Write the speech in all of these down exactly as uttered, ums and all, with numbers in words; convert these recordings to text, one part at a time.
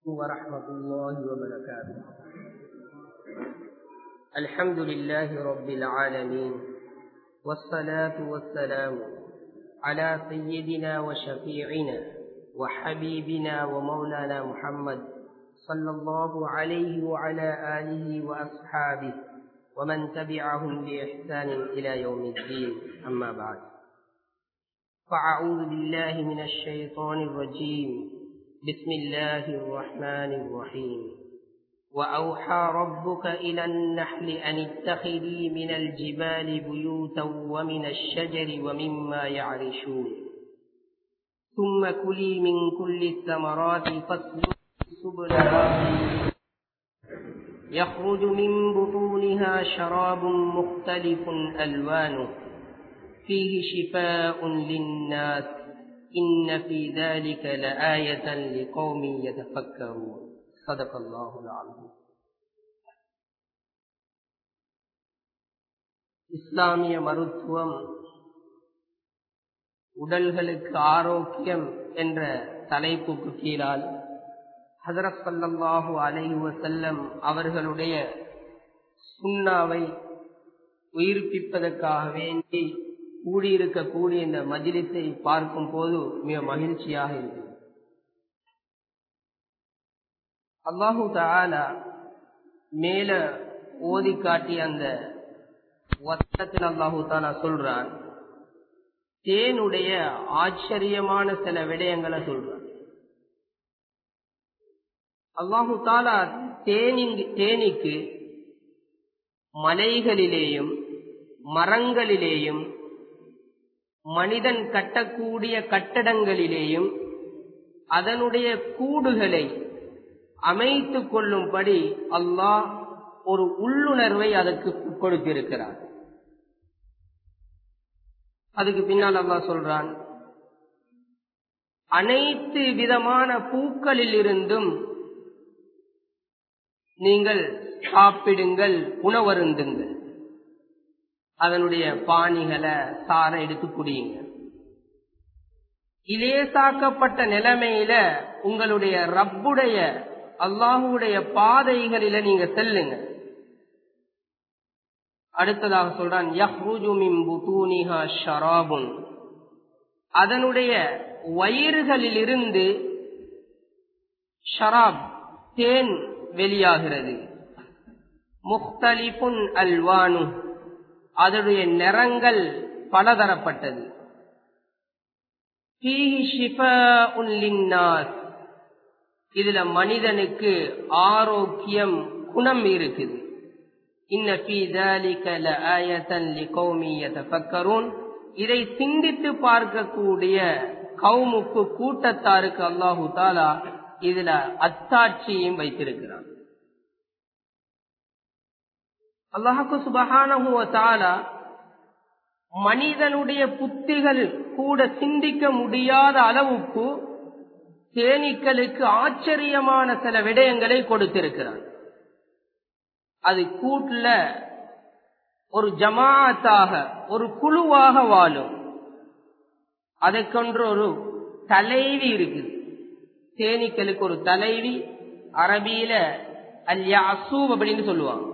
ورحمة الله وبركاته. الحمد لله رب العالمين، والصلاة والسلام على سيدنا وشفيعنا وحبيبنا ومولانا محمد صلى الله عليه وعلى آله وأصحابه ومن تبعهم بإحسان إلى يوم الدين. أما بعد، فأعوذ بالله من الشيطان الرجيم. بسم الله الرحمن الرحيم. وأوحى ربك إلى النحل أن اتخذي من الجبال بيوتا ومن الشجر ومما يعرشون ثم كلي من كل الثمرات فاسلكي سبل ربك يخرج من بطونها شراب مختلف ألوانه فيه شفاء للناس إن في ذلك لآية لقوم يتفكرون. صدق الله العظيم. இஸ்லாமிய மருத்துவம் உடல்களுக்கு ஆரோக்கியம் என்ற தலைப்புக்கு கீழால் ஹஜ்ரத் ஸல்லல்லாஹு அலைஹி வஸல்லம் அவர்களுடைய சுன்னாவை உயிர்ப்பிப்பதற்காக வேண்டி கூடியிருக்கக்கூடிய இந்த மஜ்லிஸை பார்க்கும் போது மிக மகிழ்ச்சியாக இருக்கு. அல்லாஹு தஆலா மேல ஓதி காட்டிய அந்த வசனத்தில் அல்லாஹு தஆலா சொல்றான், தேனுடைய ஆச்சரியமான சில விடயங்களை சொல்றான். அல்லாஹு தஆலா தேனி தேனிக்கு மலைகளிலேயும் மரங்களிலேயும் மனிதன் கட்டக்கூடிய கட்டடங்களிலேயும் அதனுடைய கூடுகளை அமைத்துக் கொள்ளும்படி அல்லாஹ் ஒரு உள்ளுணர்வை அதற்கு கொடுத்திருக்கிறார். அதுக்கு பின்னால் அல்லாஹ் சொல்றான், அனைத்து விதமான பூக்களில் இருந்தும் நீங்கள் சாப்பிடுங்கள், உணவருந்துங்கள், அதனுடைய பானிகளை சார எடுத்து குடியுங்க. இலேசாக்கப்பட்ட நிலைமையில உங்களுடைய ரப்புடைய அல்லாஹுடைய பாதைகளில நீங்க செல்லுங்க. அடுத்ததாக சொல்றான், யஹ்ருஜு மின் புதூனிஹா ஷராபுன், அதனுடைய வயிறுகளிலிருந்து ஷராப் தேன் வெளியாகிறது. முக்தலிஃபுன் அல்வானு, அதனுடைய நிறங்கள் பலதரப்பட்டது. ஃபீஹி ஷிஃபாஉன் லின்னாஸ், இதுல மனிதனுக்கு ஆரோக்கியம் குணம் இருக்குது. இன்ன ஃபீ ذلك لآية لقوم يتفكرون, இதை சிந்தித்து பார்க்கக்கூடிய கௌமுக்கு, கூட்டத்தாருக்கு அல்லாஹு தஆலா இதுல அத்தாட்சியும் வைத்திருக்கிறான். அல்லாஹு சுப்ஹானஹு வ தஆலா மனிதனுடைய புத்திகள் கூட சிந்திக்க முடியாத அளவுக்கு தேனீக்களுக்கு ஆச்சரியமான சில விடயங்களை கொடுத்திருக்கிறார். அது கூட்டுல ஒரு ஜமாஅத்தாக, ஒரு குழுவாக வாழும். அதற்கொன்று ஒரு தலைவி இருக்குது. தேனீக்களுக்கு ஒரு தலைவி, அரபியில அல் யாசூப் அப்படின்னு சொல்லுவாங்க,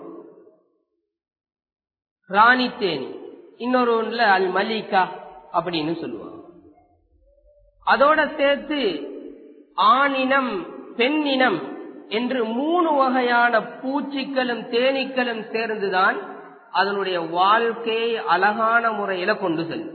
ராணி தேனி. இன்னொரு ஒன்றுல அல் மலிகா அப்படின்னு சொல்லுவாங்க. அதோட சேர்த்து ஆணினம் பெண்ணினம் என்று மூணு வகையான பூச்சிகளும் தேனீக்களும் சேர்ந்துதான் அதனுடைய வாழ்க்கையை அழகான முறையில கொண்டு செல்லும்.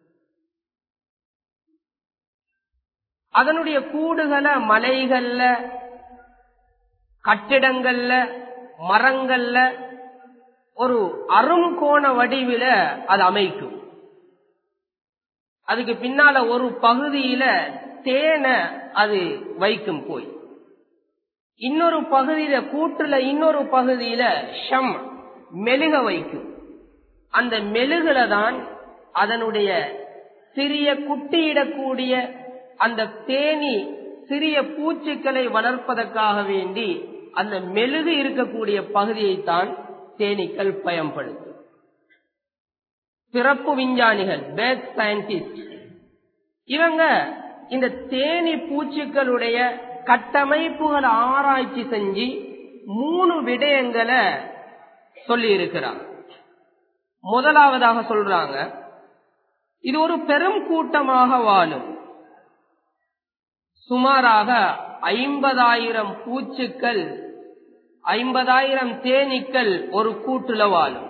அதனுடைய கூடுகளை மலைகள்ல, கட்டிடங்கள்ல, மரங்கள்ல ஒரு அருங்கோண வடிவில அது அமைக்கும். அதுக்கு பின்னால ஒரு பகுதியில தேனை அது வைக்கும் போய், இன்னொரு பகுதியில கூட்டுல இன்னொரு பகுதியில ஷம் மெழுக வைக்கும். அந்த மெழுகுல தான் அதனுடைய சிறிய குட்டியிடக்கூடிய அந்த தேனி சிறிய பூச்சிகளை வளர்ப்பதற்காக வேண்டி அந்த மெழுகு இருக்கக்கூடிய பகுதியைத்தான் தேனீக்கள் பயன்படுத்தும். சிறப்பு விஞ்ஞானிகள், பேர்ட் சயின்டிஸ்ட், இவங்க இந்த தேனி பூச்சிகளுடைய கட்டமைப்புகளை ஆராய்ச்சி செஞ்சு மூணு விடயங்களை சொல்லி இருக்கிறார். முதலாவதாக சொல்றாங்க, இது ஒரு பெரும் கூட்டமாக வாழும். சுமாராக ஐம்பதாயிரம் பூச்சுக்கள், ஐம்பதாயிரம் தேனீக்கள் ஒரு கூட்டுல வாழும்.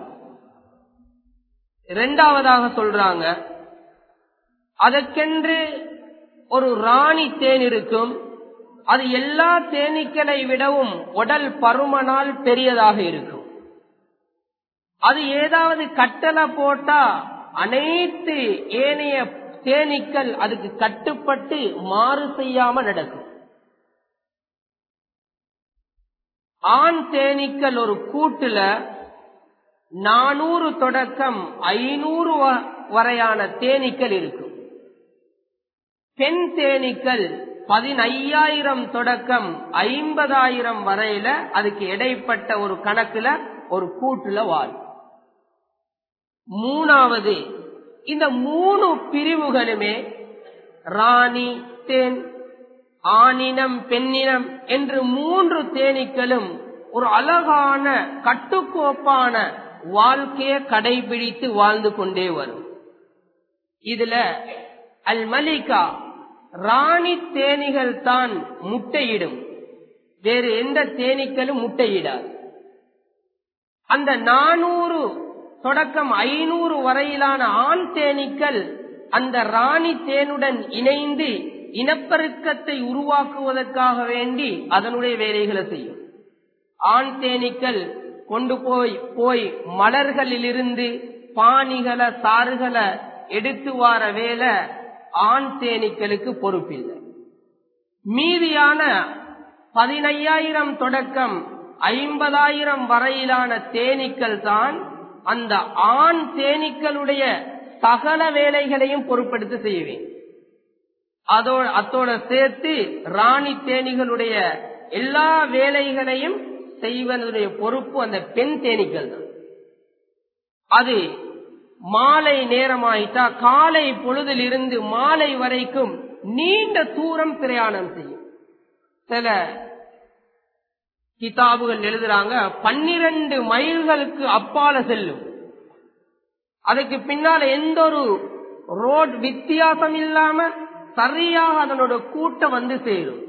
இரண்டாவதாக சொல்றாங்க, அதற்கென்று ஒரு ராணி தேன் இருக்கும். அது எல்லா தேனீக்களை விடவும் உடல் பருமனால் பெரியதாக இருக்கும். அது ஏதாவது கட்டளை போட்டா அனைத்து ஏனைய தேனீக்கள் அதுக்கு கட்டுப்பட்டு மாறு செய்யாம நடக்கும். ஆண் தேனீக்கள் ஒரு கூட்டுல நானூறு தொடக்கம் ஐநூறு வரையான தேனீக்கள் இருக்கும். பெண் தேனீக்கள் பதினையாயிரம் தொடக்கம் ஐம்பதாயிரம் வரையில அதுக்கு இடைப்பட்ட ஒரு கணக்குல ஒரு கூட்டுல வாழும். மூணாவது, இந்த மூணு பிரிவுகளுமே ராணி தேன், ஆணினம், பெண்ணினம் என்று மூன்று தேனீக்களும் ஒரு அழகான கட்டுக்கோப்பான வாழ்க்கையை கடைபிடித்து வாழ்ந்து கொண்டே வரும். இதுல அல் மலிகா ராணி தேனீகள் தான் முட்டையிடும், வேறு எந்த தேனீக்களும் முட்டையிடாது. அந்த நானூறு தொடக்கம் ஐநூறு வரையிலான ஆண் தேனீக்கள் அந்த ராணி தேனுடன் இணைந்து இனப்பெருக்கத்தை உருவாக்குவதற்காக வேண்டி அதனுடைய வேலைகளை செய்யும். ஆண் தேனீக்கள் கொண்டு போய் போய் மலர்களிலிருந்து பானிகளை சாறுகளை எடுத்து வார வேலை ஆண் தேனீக்களுக்கு பொறுப்பில்லை. மீதியான பதினையாயிரம் தொடக்கம் ஐம்பதாயிரம் வரையிலான தேனீக்கள் தான் அந்த ஆண் தேனீக்களுடைய சகல வேலைகளையும் பொறுப்பெடுத்து செய்வேன். அதோட அத்தோட சேர்த்து ராணி தேனீகளுடைய எல்லா வேலைகளையும் செய்வதனுடைய பொறுப்பு அந்த பெண் தேனீக்கள் தான். அது மாலை நேரமாயிட்டா காலை பொழுதில் இருந்து மாலை வரைக்கும் நீண்ட தூரம் பிரயாணம் செய்யும். சில கிதாபுகள் எழுதுறாங்க, பன்னிரண்டு மைல்களுக்கு அப்பால செல்லும். அதுக்கு பின்னால எந்த ஒரு ரோட் வித்தியாசம் இல்லாம சரியாக அதனோட கூட்டம் வந்து சேரும்.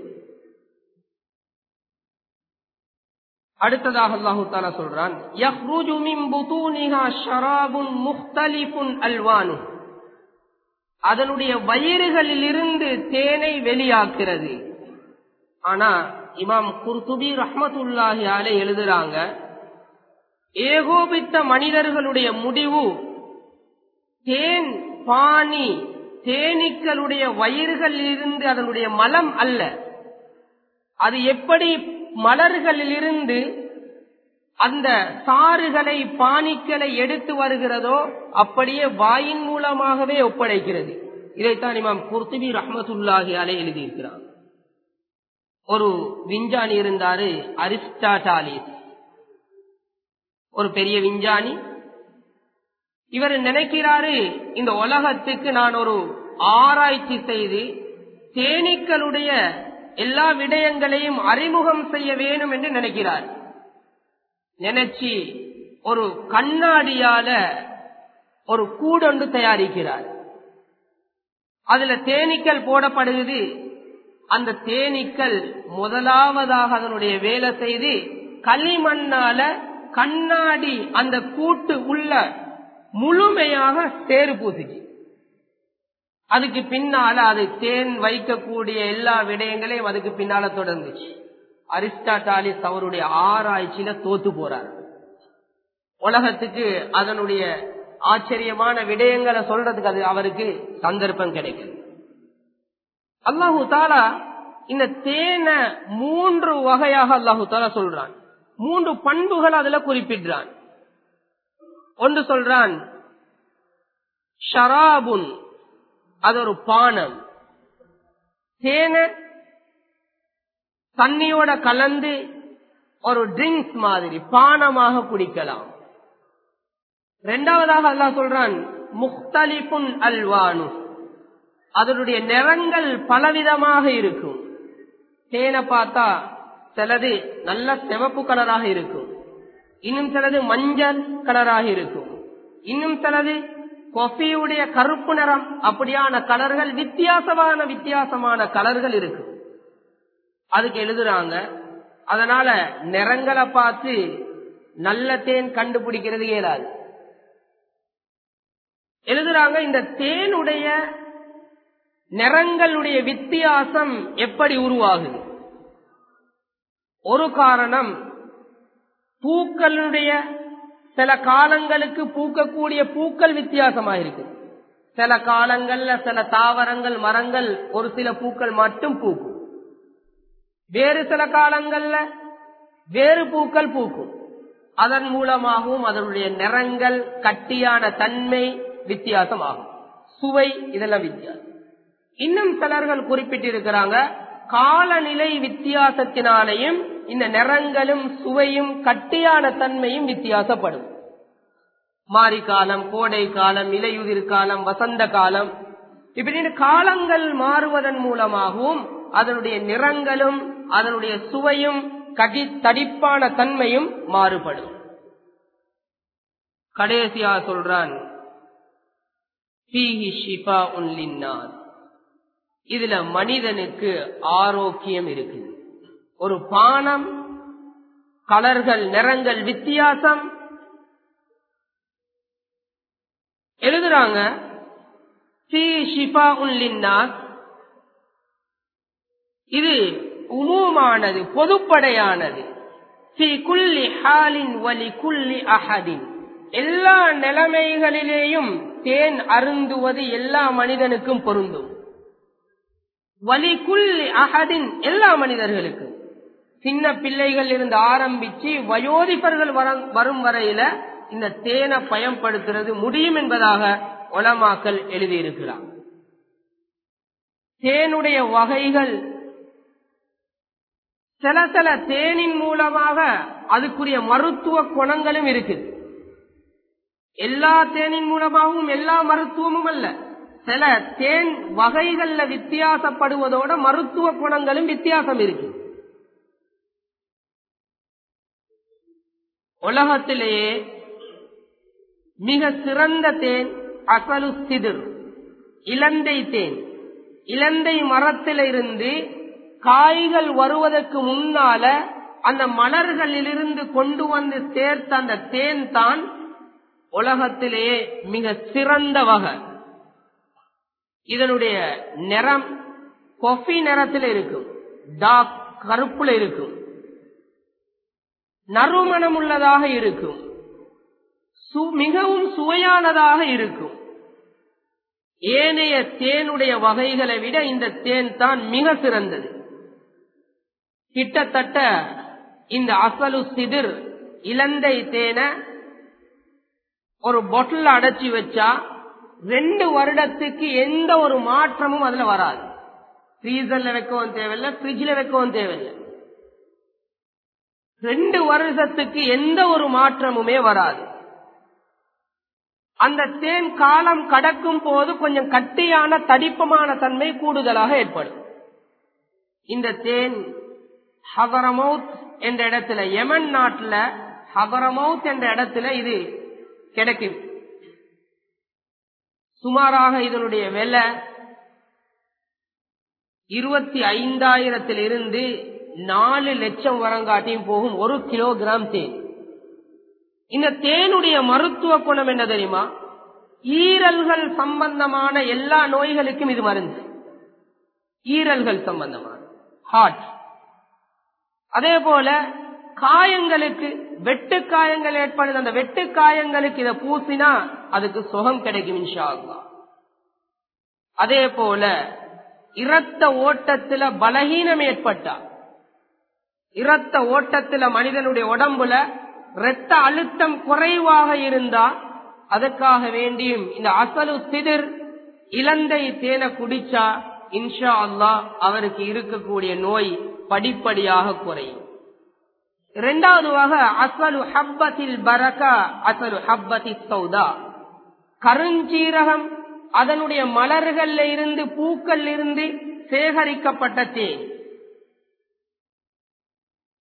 அடுத்ததாக அல்லாஹு தஆலா சொல்றான், யஹ்ருஜு மின் புதூனிஹா ஷராபுன் முக்தலிஃபுன் அல்வானு, அதனுடைய வயிறுகளில் இருந்து தேனை வெளியாக்குறது. ஆனா இமாம் குர்துபி ரஹ்மத்துல்லாஹி அலைஹி எழுதுறாங்க, ஏகோபித்த மனிதர்களுடைய முடிவு தேன் பானி தேனீக்களுடைய வயிறுகளில் இருந்து அதனுடைய மலம் அல்ல. அது எப்படி மலர்களில் இருந்து அந்த சாறுகளை பானிக்களை எடுத்து வருகிறதோ அப்படியே வாயின் மூலமாகவே ஒப்படைக்கிறது. இதைத்தான் இமாம் குர்துபி ரஹ்மத்துல்லாஹி அலைஹி எழுதியிருக்கிறார். ஒரு விஞ்ஞானி இருந்தாரு, அரிஸ்டாட்டாலிஸ், ஒரு பெரிய விஞ்ஞானி. இவர் நினைக்கிறாரு, இந்த உலகத்துக்கு நான் ஒரு ஆராய்ச்சி செய்து தேனீக்களுடைய எல்லா விடயங்களையும் அறிமுகம் செய்ய வேண்டும் என்று நினைக்கிறார். நினைச்சு ஒரு கண்ணாடியால ஒரு கூடொன்று தயாரிக்கிறார். அதுல தேனீக்கள் போடப்படுகிறது. அந்த தேனீக்கள் முதலாவதாக அதனுடைய வேலை செய்து களிமண்ணால கண்ணாடி அந்த கூட்டு உள்ள முழுமையாக சேறு பூசிச்சு. அதுக்கு பின்னால அது தேன் வைக்கக்கூடிய எல்லா விடயங்களையும் அதுக்கு பின்னால தொடர்ந்துச்சு. அரிஸ்டாட்டாலிஸ் அவருடைய ஆராய்ச்சியில தோத்து போறார். உலகத்துக்கு அதனுடைய ஆச்சரியமான விடயங்களை சொல்றதுக்கு அது அவருக்கு சந்தர்ப்பம் கிடைக்குது. அல்லாஹு தாலா இந்த தேனை மூன்று வகையாக அல்லாஹு தாலா சொல்றான். மூன்று பண்புகள் அதுல குறிப்பிடுறான். ஒன்று சொல்றான் ஷராபுன், அது ஒரு பானம். தேனை தண்ணியோட கலந்து ஒரு ட்ரிங்க்ஸ் மாதிரி பானமாக குடிக்கலாம். இரண்டாவதாக அல்லாஹ் சொல்றான் முக்தலிஃபுன் அல்வானு, அதனுடைய நிறங்கள் பலவிதமாக இருக்கும். தேனை பார்த்தா சிலது நல்ல சிவப்பு கலராக இருக்கும், இன்னும் சிலது மஞ்சள் கலராக இருக்கும், இன்னும் சிலது காஃபியுடைய கருப்பு நிறம், அப்படியான கலர்கள் வித்தியாசமான வித்தியாசமான கலர்கள் இருக்கு. அதுக்கு எழுதுறாங்க. அதனால நிறங்களை பார்த்து நல்ல தேன் கண்டுபிடிக்கிறது இயலாது. எழுதுறாங்க இந்த தேனுடைய நிறங்களுடைய வித்தியாசம் எப்படி உருவாகுது. ஒரு காரணம், பூக்களுடைய சில காலங்களுக்கு பூக்கக்கூடிய பூக்கள் வித்தியாசமாக இருக்கு. சில காலங்கள்ல சில தாவரங்கள் மரங்கள் ஒரு சில பூக்கள் மட்டும் பூக்கும், வேறு சில காலங்கள்ல வேறு பூக்கள் பூக்கும். அதன் மூலமாகவும் அதனுடைய நிறங்கள், கட்டியான தன்மை வித்தியாசமாகும், சுவை இதெல்லாம் வித்தியாசம். இன்னும் சிலர்கள் குறிப்பிட்டிருக்கிறாங்க, காலநிலை வித்தியாசத்தினாலேயும் இந்த நிறங்களும் சுவையும் கட்டியான தன்மையும் வித்தியாசப்படும். மாரி காலம், கோடை காலம், இலையுதிர் காலம், வசந்த காலம், இப்படின்னு காலங்கள் மாறுவதன் மூலமாகவும் அதனுடைய நிறங்களும் அதனுடைய சுவையும் கடி தடிப்பான தன்மையும் மாறுபடும். கடைசியா சொல்றான், ஃபீஹி ஷிஃபாஉன் லின்னாஸ், இதுல மனிதனுக்கு ஆரோக்கியம் இருக்குது. ஒரு பானம், கலர்கள் நிறங்கள் வித்தியாசம். எழுதுறாங்க ஃபீஹி ஷிஃபாஉன் லின்னாஸ், இது உமூமானது, பொதுப்படையானது. ஃபீ குல்லி ஹாலின் வலி குல்லி அஹதின், எல்லா நிலைமைகளிலேயும் தேன் அருந்துவது எல்லா மனிதனுக்கும் பொருந்தும். வலி குல்லி அஹதின், எல்லா மனிதர்களுக்கும், சின்ன பிள்ளைகள் இருந்து ஆரம்பிச்சு வயோதிபர்கள் வரும் வரையில இந்த தேனை பயன்படுத்துறது முடியும் என்பதாக உலமாக்கள் எழுதியிருக்கிறார். தேனுடைய வகைகள், சில சில தேனின் மூலமாக அதுக்குரிய மருத்துவ குணங்களும் இருக்குது. எல்லா தேனின் மூலமாகவும் எல்லா மருத்துவமும் அல்ல, சில தேன் வகைகள்ல வித்தியாசப்படுவதோட மருத்துவ குணங்களும் வித்தியாசம் இருக்கு. உலகத்திலேயே மிக சிறந்த தேன் அசலு சிதிர், இலந்தை தேன். இலந்தை மரத்திலிருந்து காய்கள் வருவதற்கு முன்னால அந்த மலர்களிலிருந்து கொண்டு வந்து சேர்த்த அந்த தேன் தான் உலகத்திலேயே மிக சிறந்த வகை. இதனுடைய நிறம் காஃபி நிறத்தில் இருக்கும், டார்க் கருப்புல இருக்கும், நறுமணம் உள்ளதாக இருக்கும், மிகவும் சுவையானதாக இருக்கும். ஏனைய தேனுடைய வகைகளை விட இந்த தேன் தான் மிக சிறந்தது. கிட்டத்தட்ட இந்த அசலு சிதிர் இலந்தை தேனை ஒரு பொட்டில் அடைச்சி வச்சா ரெண்டு வருடத்துக்கு எந்த ஒரு மாற்றமும் அதுல வராது. ஃப்ரீசர்ல வைக்கவும் தேவையில்லை, ஃப்ரிட்ஜ்ல வைக்கவும் தேவையில்லை. ரெண்டு வருஷத்துக்கு எந்த ஒரு மாற்றமுமே வராது. அந்த தேன் காலம் கடக்கும் போது கொஞ்சம் கட்டியான தடிப்பமான தன்மை கூடுதலாக ஏற்படும். இந்த தேன் ஹபரமௌத் என்ற இடத்துல, யமன் நாட்டுல ஹபரமௌத் என்ற இடத்துல இது கிடைக்கும். சுமாராக இதனுடைய விலை இருபத்தி ஐந்தாயிரத்தில் இருந்து நாலு லட்சம் வரங்காட்டியும் போகும் ஒரு கிலோகிராம் தேன். இந்த தேனுடைய மருத்துவ குணம் என்ன தெரியுமா? ஈரல்கள் சம்பந்தமான எல்லா நோய்களுக்கும் இது மருந்து. ஈரல்கள் சம்பந்தமான ஹார்ட், அதே போல காயங்களுக்கு, வெட்டு காயங்கள் ஏற்படுது, அந்த வெட்டு காயங்களுக்கு இதை பூசினா அதுக்கு சுகம் கிடைக்கும் இன்ஷா அல்லாஹ். அதே போல இரத்த ஓட்டத்துல பலகீனம் ஏற்பட்டா, இரத்த ஓட்டத்துல மனிதனுடைய உடம்புல இரத்த அழுத்தம் குறைவாக இருந்தா அதுக்காக வேண்டியும் இந்த அசலு சிதிர் இலந்தை தேனை குடிச்சா இன்ஷா அல்லாஹ் அவருக்கு இருக்கக்கூடிய நோய் படிப்படியாக குறையும். இரண்டாவது வகை அசலு ஹப்பத்தில் பரக்கா, அசலு ஹப்பத்தி சௌதா, கருஞ்சீரகம் அதனுடைய மலர்கள்ல இருந்து பூக்கள் இருந்து சேகரிக்கப்பட்ட தேன்.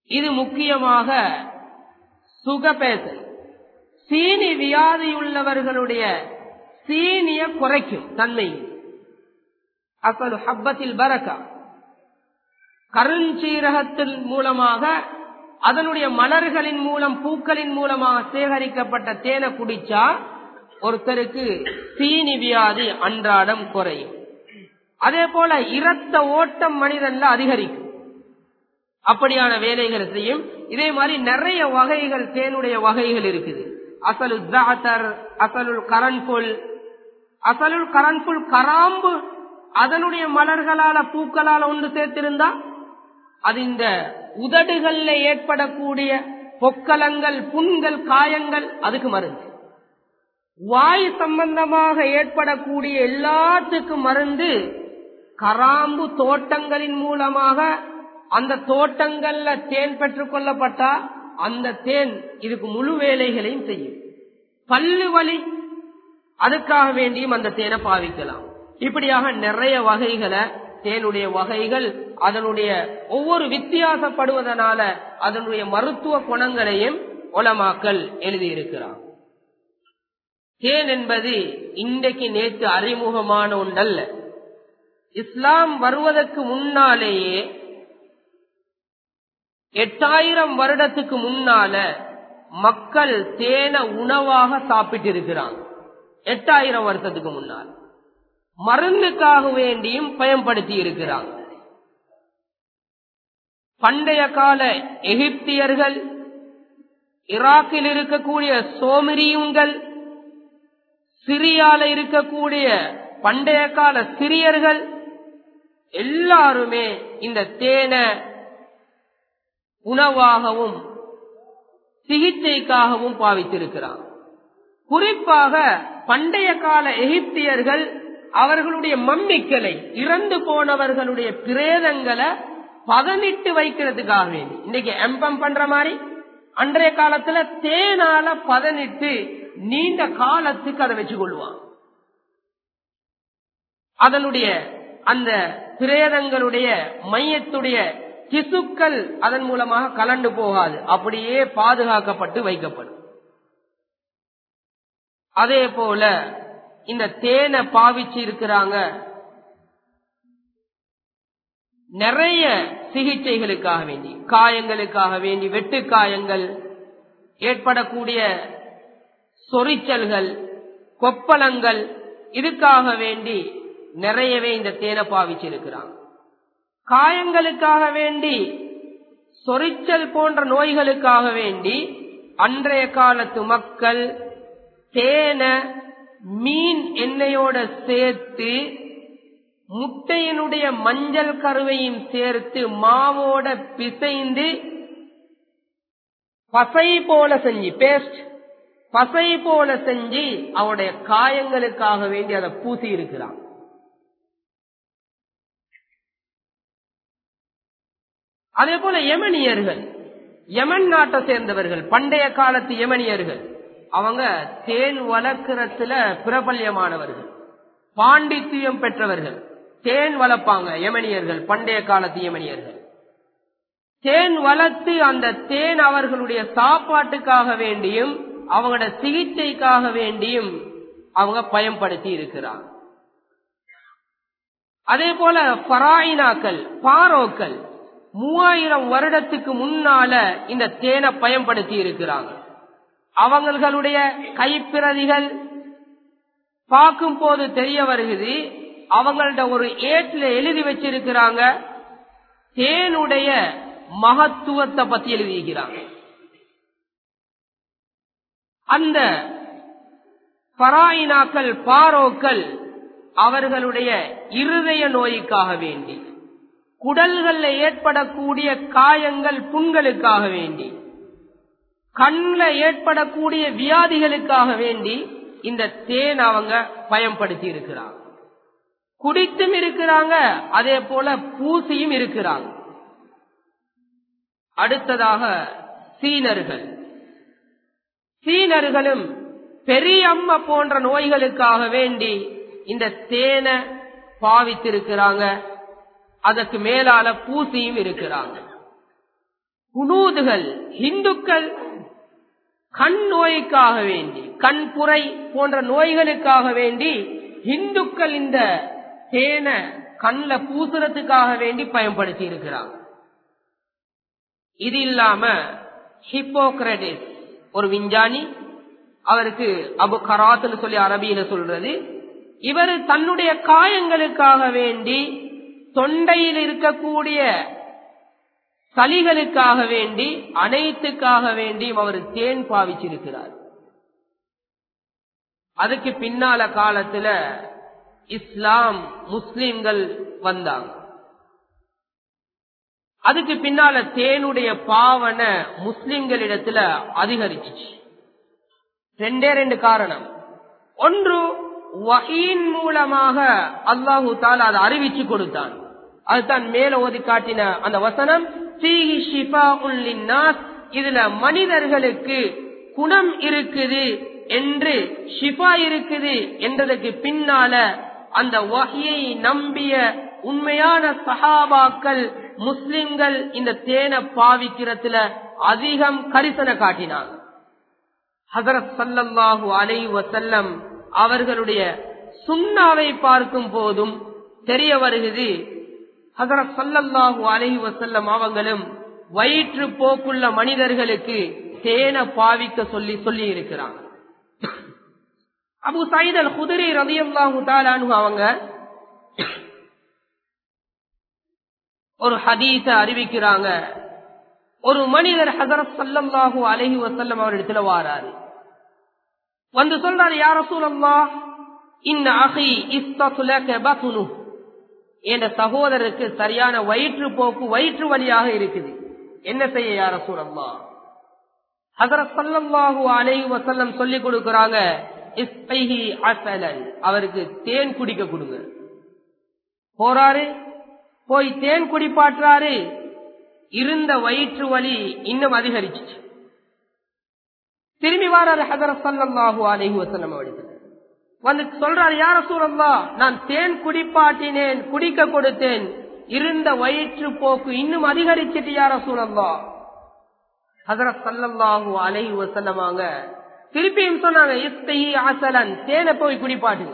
இது முக்கியமாக சுகபேசல் சீனி வியாதியுள்ளவர்களுடைய சீனிய குறைக்கும் தன்மை. அசலு ஹப்பத்தில் பரக்கா கருஞ்சீரகத்தின் மூலமாக அதனுடைய மலர்களின் மூலம் பூக்களின் மூலமாக சேகரிக்கப்பட்ட தேனை குடிச்சா ஒருத்தருக்கு சீனி வியாதி அன்றாடம் குறையும். அதே போல இரத்த ஓட்டம் மனிதன்ல அதிகரிக்கும். அப்படியான வேலைகள் செய்யும். இதே மாதிரி நிறைய வகைகள் தேனுடைய வகைகள் இருக்குது. அசலு ஜாத்தர், அசலுல் கரன்புல். அசலுல் கரன்புல் கராம்பு அதனுடைய மலர்களால பூக்களால ஒன்று சேர்த்திருந்தா அது இந்த உதடுகள்ல ஏற்படக்கூடிய பொக்கலங்கள், புண்கள், காயங்கள் அதுக்கு மருந்து. வாய் சம்பந்தமாக ஏற்படக்கூடிய எல்லாத்துக்கும் மருந்து கராம்பு தோட்டங்களின் மூலமாக அந்த தோட்டங்கள்ல தேன் பெற்றுக் கொள்ளப்பட்டா அந்த தேன் இதுக்கு முழு வேலைகளையும் செய்யும். பல்லு வலி அதுக்காக வேண்டியும் அந்த தேனை பாவிக்கலாம். இப்படியாக நிறைய வகைகளை தேனுடைய வகைகள் அதனுடைய ஒவ்வொரு வித்தியாசப்படுவதனால அதனுடைய மருத்துவ குணங்களையும் உலமாக்கள் எழுதியிருக்கிறார். தேன் என்பது இன்றைக்கு நேற்று அறிமுகமான ஒன்றல்ல. இஸ்லாம் வருவதற்கு முன்னாலேயே எட்டாயிரம் வருடத்துக்கு முன்னால மக்கள் தேனை உணவாக சாப்பிட்டு இருக்கிறாங்க. எட்டாயிரம் வருஷத்துக்கு முன்னால் மருந்துக்காக வேண்டியும் பயன்படுத்தி இருக்கிறாங்க. பண்டைய கால எகிப்தியர்கள், ஈராக்கில் இருக்கக்கூடிய சோமரியுங்கள், சிரியால இருக்கக்கூடிய பண்டைய கால சிரியர்கள் எல்லாருமே இந்த தேனை உணவாகவும் சிகிச்சைக்காகவும் பாவித்திருக்கிறார். குறிப்பாக பண்டைய கால எகிப்தியர்கள் அவர்களுடைய மம்மிக்களை, இறந்து போனவர்களுடைய பிரேதங்களை பதனிட்டு வைக்கிறதுக்காக வேண்டி, இன்னைக்கு எம்பம் பண்ற மாதிரி அன்றைய காலத்துல தேனால பதனிட்டு நீண்ட காலத்துக்கு அதை வச்சு கொள்வான். அதனுடைய அந்த பிரேதங்களுடைய மையத்துடைய திசுக்கள் அதன் மூலமாக கலண்டு போகாது, அப்படியே பாதுகாக்கப்பட்டு வைக்கப்படும். அதே போல இந்த தேனை பாவிச்சு இருக்கிறாங்க நிறைய சிகிச்சைகளுக்காக வேண்டி, காயங்களுக்காக வேண்டி, வெட்டு காயங்கள் ஏற்படக்கூடிய சொரிச்சல்கள், கொப்பளங்கள், இதுக்காக வேண்டி நிறையவே இந்த தேனை பாவிச்சிருக்கிறாங்க. காயங்களுக்காக வேண்டி, சொரிச்சல் போன்ற நோய்களுக்காக வேண்டி அன்றைய காலத்து மக்கள் தேனை மீன் எண்ணெயோட சேர்த்து முட்டையினுடைய மஞ்சள் கருவையும் சேர்த்து மாவோட பிசைந்து பசை போல செஞ்சு, பேஸ்ட் பசை போல செஞ்சு அவருடைய காயங்களுக்காக வேண்டி அதை பூசி இருக்கிறான். அதே போல யமனியர்கள், யமன் நாட்டை சேர்ந்தவர்கள், பண்டைய காலத்து யமனியர்கள், அவங்க தேன் வளர்க்கிறதுல பிரபல்யமானவர்கள், பாண்டித்தியம் பெற்றவர்கள். தேன் வளர்ப்பாங்க யமனியர்கள், பண்டைய காலத்து யமனியர்கள். தேன் வளர்த்து அந்த தேன் அவர்களுடைய சாப்பாட்டுக்காக வேண்டியும் அவங்களோட சிகிச்சைக்காக வேண்டியும் அவங்க பயன்படுத்தி இருக்கிறார். அதே போல பராயினாக்கள், பாரோக்கள் மூவாயிரம் வருடத்துக்கு முன்னால இந்த தேனை பயன்படுத்தி இருக்கிறாங்க. அவங்களுடைய கைப்பிரதிகள் பார்க்கும் போது தெரிய வருகிறது, அவங்கள்ட ஒரு ஏட்ல எழுதி வச்சிருக்கிறாங்க தேனுடைய மகத்துவத்தை பத்தி எழுதியிருக்கிறாங்க. அந்த பராயினாக்கள், பாரோக்கள் அவர்களுடைய இருதய நோய்க்காக வேண்டி, குடல்கள்ல ஏற்படக்கூடிய காயங்கள், புண்களுக்காக வேண்டி, கண்ல ஏற்படக்கூடிய வியாதிகளுக்காக வேண்டி இந்த தேன் அவங்க பயன்படுத்தி இருக்கிறாங்க. குடித்தும் இருக்கிறாங்க, அதே போல பூசியும் இருக்கிறாங்க. அடுத்ததாக சீனர்கள், சீனர்களும் பெரியம்மா போன்ற நோய்களுக்காக வேண்டி இந்த தேனை பாவித்திருக்கிறாங்க. அதற்கு மேலால பூசியும் இருக்கிறாங்க. குனூதுகள் இந்துக்கள் கண் நோய்க்காக வேண்டி, கண்புரை போன்ற நோய்களுக்காக வேண்டி இந்துக்கள் இந்த தேனை கண்ல பூசுறதுக்காக வேண்டி பயன்படுத்தி இருக்கிறாங்க. இது இல்லாம ஹிப்போக்ரட்டிஸ் ஒரு விஞ்ஞானி, அவருக்கு அபு கராத்னு சொல்லி அரபியில சொல்றது, இவர் தன்னுடைய காயங்களுக்காக வேண்டி, தொண்டையில் இருக்கக்கூடிய சளிகளுக்காக வேண்டி, அனைத்துக்காக வேண்டியும் அவர் தேன் பாவிச்சிருக்கிறார். அதுக்கு பின்னால காலத்துல இஸ்லாம் முஸ்லிம்கள் வந்தாங்க. அதுக்கு பின்னால தேனுடைய பாவனை முஸ்லிம்களிடத்துல அதிகரிச்சு. ரெண்டே ரெண்டு காரணம். ஒன்று, வஹீன் மூலமாக அல்லாஹு தஆலா அதை அறிவிச்சு கொடுத்தான். அதுதான் மேல ஓதி காட்டின அந்த வசனம், ஃபீஹி ஷிஃபாஉன் லின்னாஸ், இதுல மனிதர்களுக்கு குணம் இருக்குது என்று, ஷிஃபா இருக்குது என்றதுக்கு பின்னால அந்த வஹியை நம்பிய உண்மையான சஹாபாக்கள் முஸ்லிம்கள் இந்த தேனை பாவிக்கிறதுல அதிகம் கரிசனை காட்டினாங்க. ஹஜ்ரத் ஸல்லல்லாஹு அலைஹி வஸல்லம் அவர்களுடைய சுன்னாவை பார்க்கும் போதும் தெரிய வருகிறது, ஹஜ்ரத் ஸல்லல்லாஹு அலைஹி வஸல்லம் அவங்களும் வயிற்று போக்குள்ள மனிதர்களுக்கு தேனை பாவிக்க சொல்லி சொல்லி இருக்கிறாங்க. அபூ சயீத் அல் குத்ரி ரலியல்லாஹு தஆலா அன்ஹு அவங்க ஒரு ஹதீஸ அறிவிக்கிறாங்க. ஒரு மனிதர் ஹஜ்ரத் ஸல்லல்லாஹு அலைஹி வஸல்லம் அவரிடத்துல வாராரு, வந்து சொல்றாரு, யா ரசூலல்லாஹ், இன்ன அஹி இஸ்தத்லக பத்னு, என்ற சகோதரருக்கு சரியான வயிற்று போக்கு, வயிற்று வலியாக இருக்குது, என்ன செய்ய யா ரசூலல்லாஹ்? ஹஜ்ரத் ஸல்லல்லாஹு அலைஹி வஸல்லம் சொல்லி கொடுக்கறாங்க, இஸ்கைஹி அஸலன், அவருக்கு தேன் குடிக்க கொடுங்க. போறாரு, போய் தேன் குடிப்பாற்றாரு, இருந்த வயிற்று வலி இன்னும் அதிகரிச்சு. திரும்பி வாராரு ஹஜ்ரத் ஸல்லல்லாஹு அலைஹி வஸல்லம் அவர்கள் வந்து சொல்றாரு, யா ரசூலல்லாஹ், நான் தேன் குடிப்பாட்டினேன், குடிக்க கொடுத்தேன், இருந்த வயிற்று போக்கு இன்னும் அதிகரிச்சிட்டு யா ரசூலல்லாஹ். ஹஜ்ரத் ஸல்லல்லாஹு அலைஹி வஸல்லம் அவங்க திருப்பியும் சொன்னாங்க, இஸ்கைஹி அஸலன், தேனை போய் குடிப்பாட்டுங்க.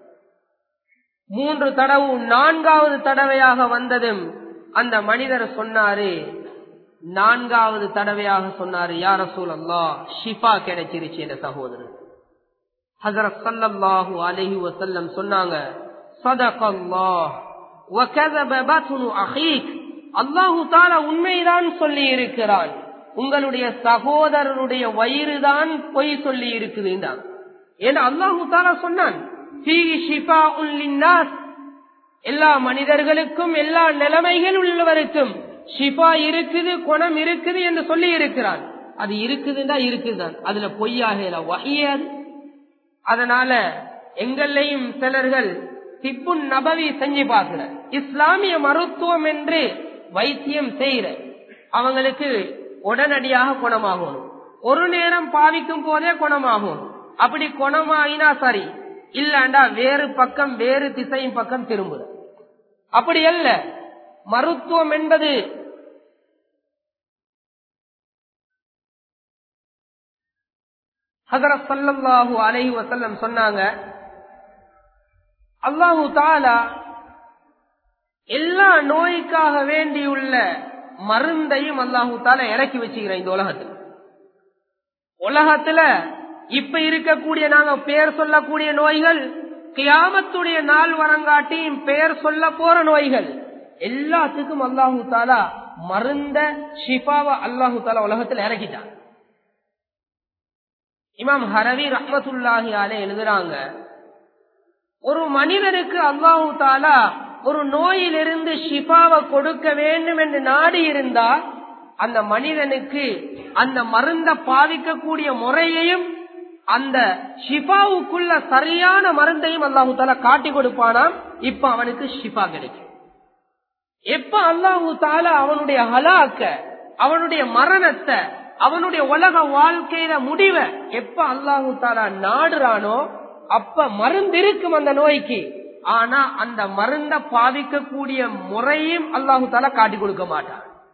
மூன்று தடவை, நான்காவது தடவையாக வந்ததும் அந்த மனிதர் சொன்னாரு, நான்காவது தடவையாக சொன்னாரு, யா ரசூலல்லாஹ், ஷிஃபா கிடைச்சிருச்சு என்ற சகோதரர். ஹஜ்ரத் ஸல்லல்லாஹு அலைஹி வஸல்லம் சொன்னாங்க, ஸதகல்லாஹ் வ கஸப பத்னு அஹீக், அல்லாஹ் தஆலா உண்மைதான் சொல்லி இருக்கிறான், உங்களுடைய சகோதரருடைய வயிறுதான் பொய் சொல்லி இருக்குது என்று அல்லாஹ் தஆலா சொன்னான். ஃபீஹி ஷிஃபாஉன் லின்னாஸ், எல்லா மனிதர்களுக்கும் எல்லா நிலைமைகள் உள்ளவருக்கும் ஷிஃபா இருக்குது, குணம் இருக்குது என்று சொல்லி இருக்கிறான். அது இருக்குதுன்னா இருக்குதான், அதுல பொய்யாக வஹியாது. அதனால எங்களையும் சிலர்கள் திப்புன் நபவி செஞ்சு பார்க்கிற, இஸ்லாமிய மருத்துவம் என்று வைத்தியம் செய்யற, அவங்களுக்கு உடனடியாக குணமாகணும், ஒரு நேரம் பாவிக்கும் போதே குணமாகணும். அப்படி குணமாகினா சரி, இல்லண்டா வேறு பக்கம், வேறு திசையின் பக்கம் திரும்புற. அப்படி அல்ல, மருத்துவம் என்பது ஹஜ்ரத் ஸல்லல்லாஹு அலைஹி வஸல்லம் சொன்னாங்க, அல்லாஹு தஆலா எல்லா நோய்க்காக வேண்டியுள்ள மருந்தையும் அல்லாஹு தஆலா இறக்கி வச்சுக்கிறேன் இந்த உலகத்துல. உலகத்துல இப்ப இருக்கக்கூடிய நாங்க பெயர் சொல்லக்கூடிய நோய்கள், கியாமத்துடைய நாள் வரங்காட்டியும் பெயர் சொல்ல போற நோய்கள், எல்லாத்துக்கும் அல்லாஹு தஆலா மருந்த ஷிஃபாவை அல்லாஹு தஆலா உலகத்துல இறக்கிட்டான். இமாம் ஹரவி ரஹ்மத்துல்லாஹி அலைஹி எழுதுறாங்க, ஒரு மனிதனுக்கு அல்லாஹு தஆலா ஒரு நோயிலிருந்து ஷிஃபாவை கொடுக்க வேண்டும் என்று நாடி இருந்தா, அந்த மனிதனுக்கு அந்த மருந்த பாவிக்கக்கூடிய முறையையும் அந்த ஷிஃபாவுக்குள்ள சரியான மருந்தையும் அல்லாஹு தஆலா காட்டி கொடுப்பானாம். இப்ப அவனுக்கு ஷிஃபா கிடைக்கும். எப்ப அல்லாஹு தஆலா அவனுடைய ஹலாக்க, அவனுடைய மரணத்தை, அவனுடைய உலக வாழ்க்கையில முடிவை எப்ப அல்லாஹு தஆலா நாடுறானோ அப்ப மருந்து இருக்கும் அந்த நோய்க்கு. ஆனா அந்த மருந்த பாவிக்கக்கூடிய முறையும் அல்லாஹு தஆலா காட்டி கொடுக்க மாட்டான்.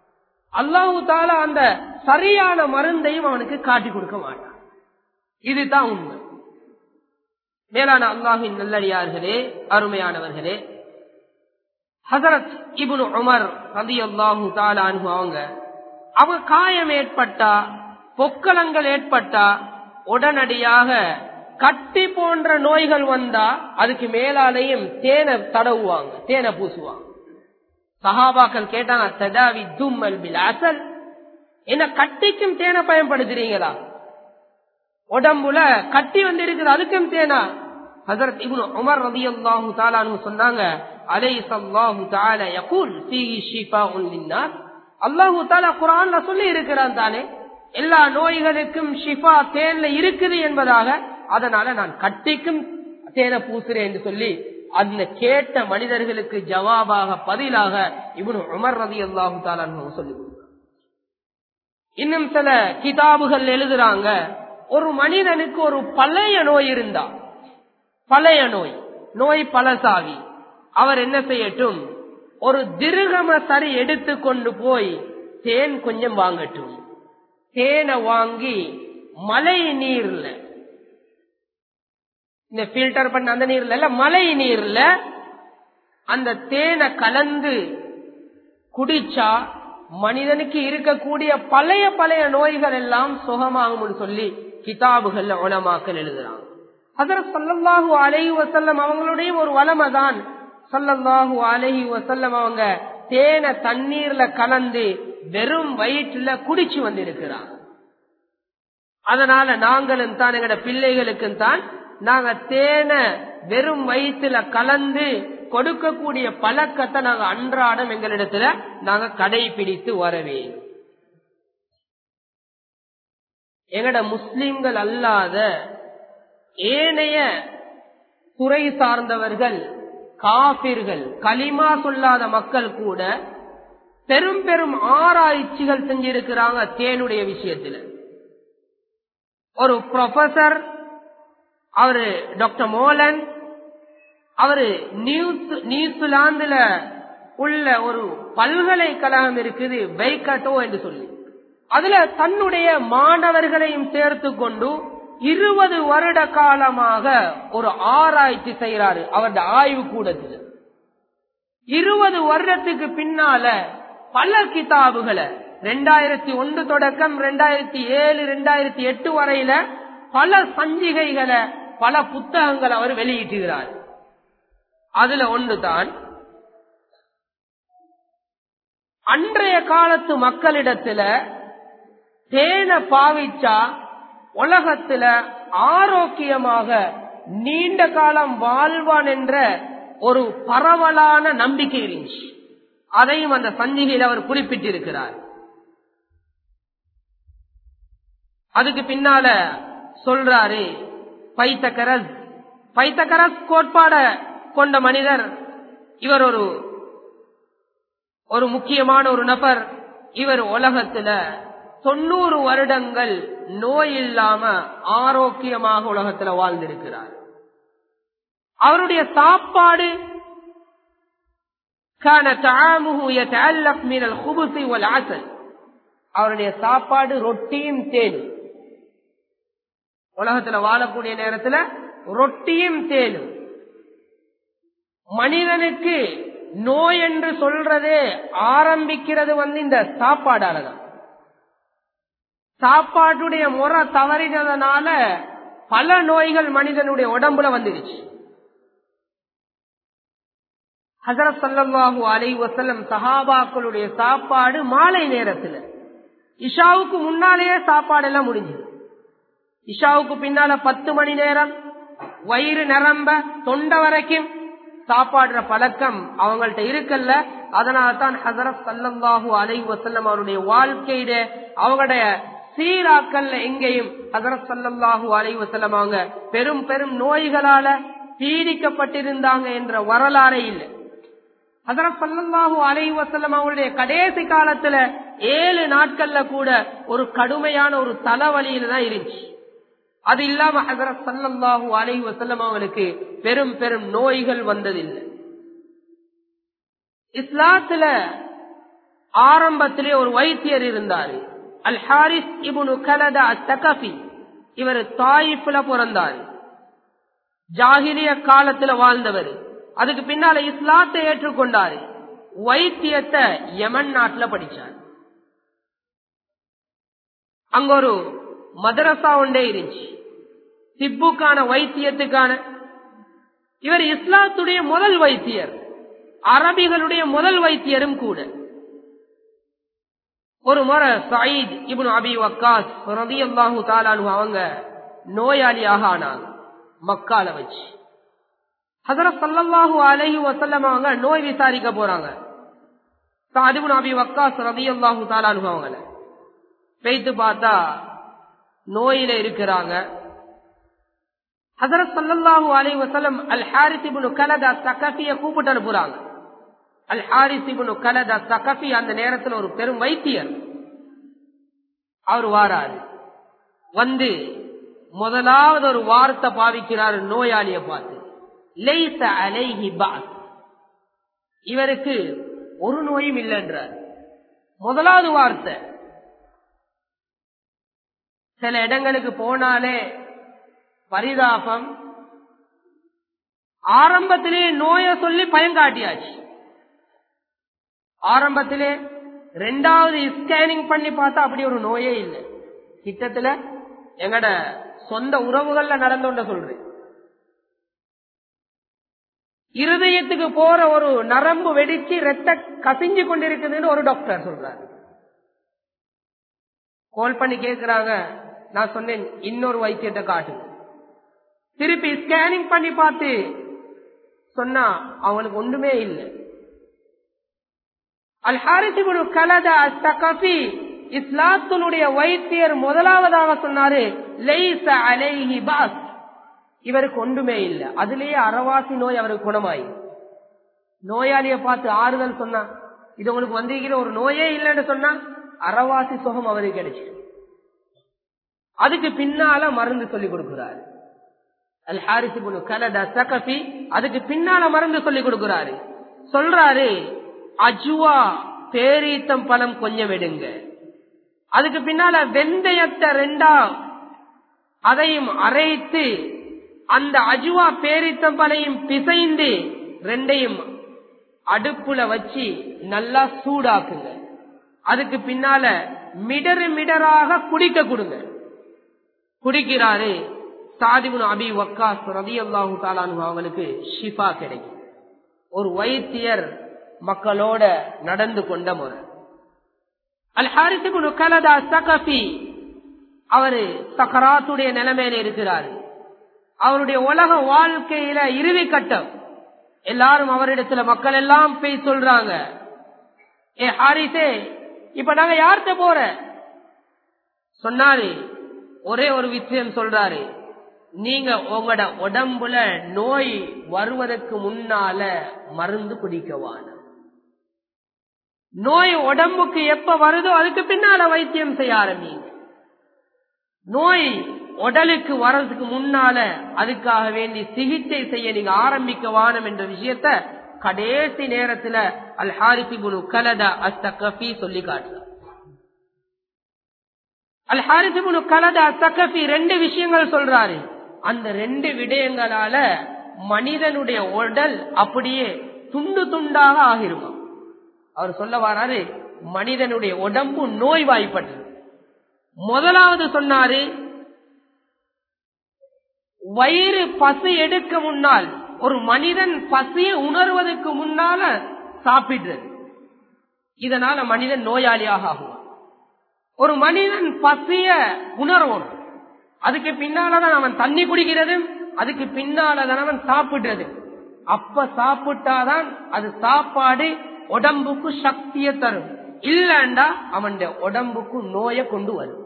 அல்லாஹு தாலா அந்த சரியான மருந்தையும் அவனுக்கு காட்டி கொடுக்க மாட்டான். இதுதான் உண்மை. மேலான அல்லாஹின் நல்லடியார்களே, அருமையானவர்களே, ஹஸரத் இப்னு உமர் ரலியல்லாஹு தஆலா அன்ஹு அவங்க அவங்க காயம் ஏற்பட்டா, பொக்களங்கள் ஏற்பட்டா உடனடியாக கட்டி போன்ற நோய்கள் வந்தா அதுக்கு மேலாலையும் தேனை தடவுவாங்க, தேனை பூசுவாங்க. சஹாபாக்கள் கேட்டாங்க, தடாவி தும்மல் பில் அசல், என்ன கட்டிக்கும் தேனை பயன்படுத்துறீங்களா? உடம்புல கட்டி வந்து இருக்குது அதுக்கும் தேனா? ஹஸரத் இப்னு உமர் ரலியல்லாஹு தஆலா அன்ஹு சொன்னாங்க, அலைஹிஸ்ஸலாஹு தஆலா யகூல் ஃபீஹி ஷிஃபாஉன் லின்னாஸ், அல்லாஹு தஆலா குர்ஆன்ல சொல்லி இருக்கிறான் தானே எல்லா நோய்களுக்கும் ஷிஃபா தேன்ல இருக்குது என்பதாக, அதனால நான் கட்டிக்கும் தேனை பூசுறேன் என்று சொல்லி அந்த கேட்ட மனிதர்களுக்கு ஜவாபாக பதிலாக இப்னு உமர் ரலியல்லாஹு தஆலா அன்ஹு சொல்லி கொடுத்தாங்க. இன்னும் சில கிதாபுகள் எழுதுறாங்க, ஒரு மனிதனுக்கு ஒரு பழைய நோய் இருந்தா, பழைய நோய் நோய் பழசாவி, அவர் என்ன செய்யட்டும், ஒரு திருகம சரி எடுத்து கொண்டு போய் தேன் கொஞ்சம் வாங்கட்டும். தேனை வாங்கி மழை நீர்ல, இந்த பில்டர் பண்ண அந்த நீர்ல இல்ல, மழை நீர்ல அந்த தேனை கலந்து குடிச்சா மனிதனுக்கு இருக்கக்கூடிய பழைய பழைய நோய்கள் எல்லாம் சுகமாகும் சொல்லி கிதாபுகள் உலமாக்கள் எழுதுறாங்க. ஹஸரத் ஸல்லல்லாஹு அலைஹி வஸல்லம் அவங்களுடைய ஒரு வளமைதான், ஸல்லல்லாஹு அலைஹி வஸல்லம் அவங்க தேனை தண்ணீர்ல கலந்து வெறும் வயிற்றுல குடிச்சு வந்திருக்கிறாங்க. அதனால நாங்களும் தான் எங்கட பிள்ளைகளுக்கும் தான் நாங்க தேனை வெறும் வயிற்றுல கலந்து கொடுக்கக்கூடிய பழக்கத்தை நாங்க அன்றாடம் எங்களிடத்துல நாங்க கடைபிடித்து வரவே. எங்கட முஸ்லிம்கள் அல்லாத ஏனைய துறை சார்ந்தவர்கள், காபிர்கள், களிமா சொல்லாத மக்கள் கூட பெரும் பெரும் ஆராய்ச்சிகள் செஞ்சிருக்கிறாங்க தேனுடைய விஷயத்துல. ஒரு ப்ரொஃபசர், அவரு டாக்டர் மோலன், அவரு நியூஸ் நியூசிலாந்துல உள்ள ஒரு பல்கலைக்கழகம் இருக்குது, வைகட்டோ என்று சொல்லி, அதுல தன்னுடைய மாணவர்களையும் சேர்த்து கொண்டு இருபது வருட காலமாக ஒரு ஆராய்ச்சி செய்யறாரு அவருடைய ஆய்வு கூடத்தில். இருபது வருடத்துக்கு பின்னால பல கிதாபுகளை ரெண்டாயிரத்தி ஒன்று தொடக்கம் ரெண்டாயிரத்தி ஏழு ரெண்டாயிரத்தி எட்டு வரையில பல சஞ்சிகைகளை பல புத்தகங்கள் அவர் வெளியிட்டுகிறார். அதுல ஒன்றுதான் அன்றைய காலத்து மக்களிடத்துல தேனை பாவிச்சா உலகத்துல ஆரோக்கியமாக நீண்ட காலம் வாழ்வான் என்ற ஒரு பரவலான நம்பிக்கை இருந்துச்சு. அதையும் அந்த சஞ்சிகையில் அவர் குறிப்பிட்டிருக்கிறார். அதுக்கு பின்னால சொல்றாரு, பைத்தகரஸ் பைத்தகரஸ் கோட்பாட கொண்ட மனிதர் இவர், ஒரு ஒரு முக்கியமான ஒரு நபர். இவர் உலகத்துல தொண்ணூறு வருடங்கள் நோய் இல்லாம ஆரோக்கியமாக உலகத்துல வாழ்ந்திருக்கிறார். அவருடைய சாப்பாடு அவருடைய சாப்பாடு ரொட்டியும் தேனும். உலகத்துல வாழக்கூடிய நேரத்துல ரொட்டியும் தேனும். மனிதனுக்கு நோய் என்று சொல்றதே ஆரம்பிக்கிறது வந்து இந்த சாப்பாடாலதான். சாப்பாட்டுடைய முறை தவறினதுனால பல நோய்கள் மனிதனுடைய உடம்புல வந்துருச்சு. ஹஸரத் ஸல்லல்லாஹு அலைஹி வஸல்லம் சஹாபாக்களுடைய சாப்பாடு மாலை நேரத்துல, இஷாவுக்கு முன்னாலேயே சாப்பாடு எல்லாம் முடிஞ்சது. இஷாவுக்கு பின்னால பத்து மணி நேரம் வயிறு நிரம்ப தொண்டை வரைக்கும் சாப்பாடுற பழக்கம் அவங்கள்ட்ட இருக்கல்ல. அதனால தான் ஹஸரத் ஸல்லல்லாஹு அலைஹி வஸல்லம் அவருடைய வாழ்க்கையில அவங்களுடைய சீராக்கல்ல எங்கேயும் ஹஸரத் ஸல்லல்லாஹு அலைஹி வஸல்லம் அவங்க பெரும் பெரும் நோய்களால பீடிக்கப்பட்டிருந்தாங்க என்ற வரலாறே இல்லை. ஹஸரத் ஸல்லல்லாஹு அலைஹி வஸல்லம் அவங்களுடைய கடைசி காலத்துல ஏழு நாட்கள்ல கூட ஒரு கடுமையான ஒரு தலைவலியில தான் இருந்துச்சு. அது இல்லாம ஹஸரத் ஸல்லல்லாஹு அலைஹி வஸல்லம் அவங்களுக்கு பெரும் பெரும் நோய்கள் வந்ததில்லை. இஸ்லாத்துல ஆரம்பத்திலே ஒரு வைத்தியர் இருந்தார், அல் ஹாரிஸ் இப்னு கலதா அஸ்-ஸகஃபி. இவர் தாயிஃப்ல பிறந்தார், ஜாஹிலிய காலத்துல வாழ்ந்தவர். அதுக்கு பின்னால இஸ்லாத்தை ஏற்றுக்கொண்டாரு. வைத்தியத்தை யமன் நாட்டுல படிச்சார். அங்க ஒரு மதரசா ஒன்றே இருந்துச்சு, திப்புக்கான வைத்தியத்துக்கான. இவர் இஸ்லாத்துடைய முதல் வைத்தியர், அரபிகளுடைய முதல் வைத்தியரும் கூட. ஒரு முறை சயீத் இப்னு அபி வக்காஸ் ரலியல்லாஹு தஆலா அன்ஹு அவங்க நோயாளியாக ஆனாங்க மக்கால வச்சு. ஹஜ்ரத் ஸல்லல்லாஹு அலைஹி வஸல்லம் அவங்க நோய் விசாரிக்க போறாங்க. சஅத் இப்னு அபி வக்காஸ் ரலியல்லாஹு தஆலா அன்ஹு அவங்கள பேய்த்து பார்த்தா நோயில இருக்கிறாங்க. ஹஜ்ரத் ஸல்லல்லாஹு அலைஹி வஸல்லம் அல் ஹாரிஸ் இப்னு கலதா ஸகஃபியை கூப்பிட்டு அனுப்புறாங்க. அல் ஹாரிஸ் இப்னு கலதா ஸகஃபி அந்த நேரத்தில் ஒரு பெரும் வைத்தியர். அவர் வாராரு, வந்து முதலாவது ஒரு வார்த்தை பாவிக்கிறார் நோயாளியை பார்த்து, லைஸ அலைஹி பஅஸ், இவருக்கு ஒரு நோயும் இல்லைன்றார். முதலாவது வார்த்தை. சில இடங்களுக்கு போனாலே பரிதாபம், ஆரம்பத்திலே நோயை சொல்லி பயங்காட்டியாச்சு. ஆரம்பத்திலே ரெண்டாவது ஸ்கேனிங் பண்ணி பார்த்தா அப்படி ஒரு நோயே இல்லை. கிட்டத்துல எங்கட சொந்த உறவுகள்ல நடந்தோண்ட சொல்றேன். இருதயத்துக்கு போற ஒரு நரம்பு வெடிச்சு ரத்த கசிஞ்சு கொண்டிருக்குதுன்னு ஒரு டாக்டர் சொல்றாரு. கால் பண்ணி கேட்கிறாங்க. நான் சொன்னேன் இன்னொரு வைத்தியத்தை காட்டு. திருப்பி ஸ்கேனிங் பண்ணி பார்த்து சொன்னா அவங்களுக்கு ஒன்றுமே இல்லை. அல் ஹாரிஸ் இப்னு கலதா அஸ்-ஸகஃபி இஸ்லாத்தினுடைய வைத்தியர் முதலாவதாக சொன்னாரு, லைஸ அலைஹி பஅஸ், இவருக்கு ஒன்றுமே இல்லை. அதுலேயே அரவாசி நோய் அவருக்கு குணமாயி. நோயாளிய பார்த்து ஆறுதல் சொன்னா, இது உங்களுக்கு வந்திருக்கிற ஒரு நோயே இல்லைன்னு சொன்னா அரவாசி சுகம் அவருக்கு கிடைச்சு. அதுக்கு பின்னால மருந்து சொல்லி கொடுக்கிறாரு அல் ஹாரிஸ் இப்னு கலதா ஸகஃபி. அதுக்கு பின்னால மருந்து சொல்லி கொடுக்கிறாரு. சொல்றாரு, அஜுவா பேரீத்தம் பழம் கொஞ்சம் எடுங்க, அதுக்கு பின்னால வெந்தயத்தை ரெண்டா அதையும் அரைத்து அந்த அஜுவா பேரீத்தம் பழையும் பிசைந்து ரெண்டையும் அடுப்புல வச்சு நல்லா சூடாக்குங்க, அதுக்கு பின்னால மிடரு மிடராக குடிக்க கொடுங்க. குடிக்கிறாரு. சஅத் இப்னு அபி வக்காஸ் ரலியல்லாஹு தஆலா அன்ஹு அவங்களுக்கு ஷிஃபா கிடைக்கும். ஒரு வைத்தியர் மக்களோட நடந்து கொண்ட முறை. அல் ஹாரிஸ் இப்னு கலதா ஸகஃபி அவரு சக்கராத்துடைய நிலைமையில இருக்கிறார். அவருடைய உலக வாழ்க்கையில இறுதி கட்டம். எல்லாரும் அவரிடத்துல மக்கள் எல்லாம் போய் சொல்றாங்க, ஏ ஹாரிஸே, இப்ப நாங்க யார்கிட்ட போற சொன்னாரு. ஒரே ஒரு விஷயம் சொல்றாரு, நீங்க உங்களோட உடம்புல நோய் வருவதற்கு முன்னால மருந்து குடிக்கவான, நோய் உடம்புக்கு எப்ப வருதோ அதுக்கு பின்னால வைத்தியம் செய்ய ஆரம்பிங்க. நோய் உடலுக்கு வர்றதுக்கு முன்னால அதுக்காக வேண்டி சிகிச்சை செய்ய நீங்க ஆரம்பிக்க வானம் என்ற விஷயத்த கடைசி நேரத்துல அல் ஹாரிஸ் இப்னு கலதா அஸ்-ஸகஃபி சொல்லி காட்டுறார். அல் ஹாரிஸ் இப்னு கலதா அஸ்-ஸகஃபி ரெண்டு விஷயங்கள் சொல்றாரு. அந்த ரெண்டு விடயங்களால மனிதனுடைய உடல் அப்படியே துண்டு துண்டாக ஆகிருமா. அவர் சொல்ல வராரு, மனிதனுடைய உடம்பு நோய்வாய்ப்பட்டது. முதலாவது சொன்னாரு, வயிறு பசி எடுக்க முன்னால், ஒரு மனிதன் பசியை உணர்வதற்கு முன்னால சாப்பிடுறது, இதனால மனிதன் நோயாளியாக ஆகுவான். ஒரு மனிதன் பசிய உணர்வோம், அதுக்கு பின்னாலதான் அவன் தண்ணி குடிக்கிறது, அதுக்கு பின்னாலதான் அவன் சாப்பிடுறது. அப்ப சாப்பிட்டாதான் அது சாப்பாடு உடம்புக்கு சக்தியை தரும். இல்லண்டா அவன் உடம்புக்கு நோயை கொண்டு வரும்.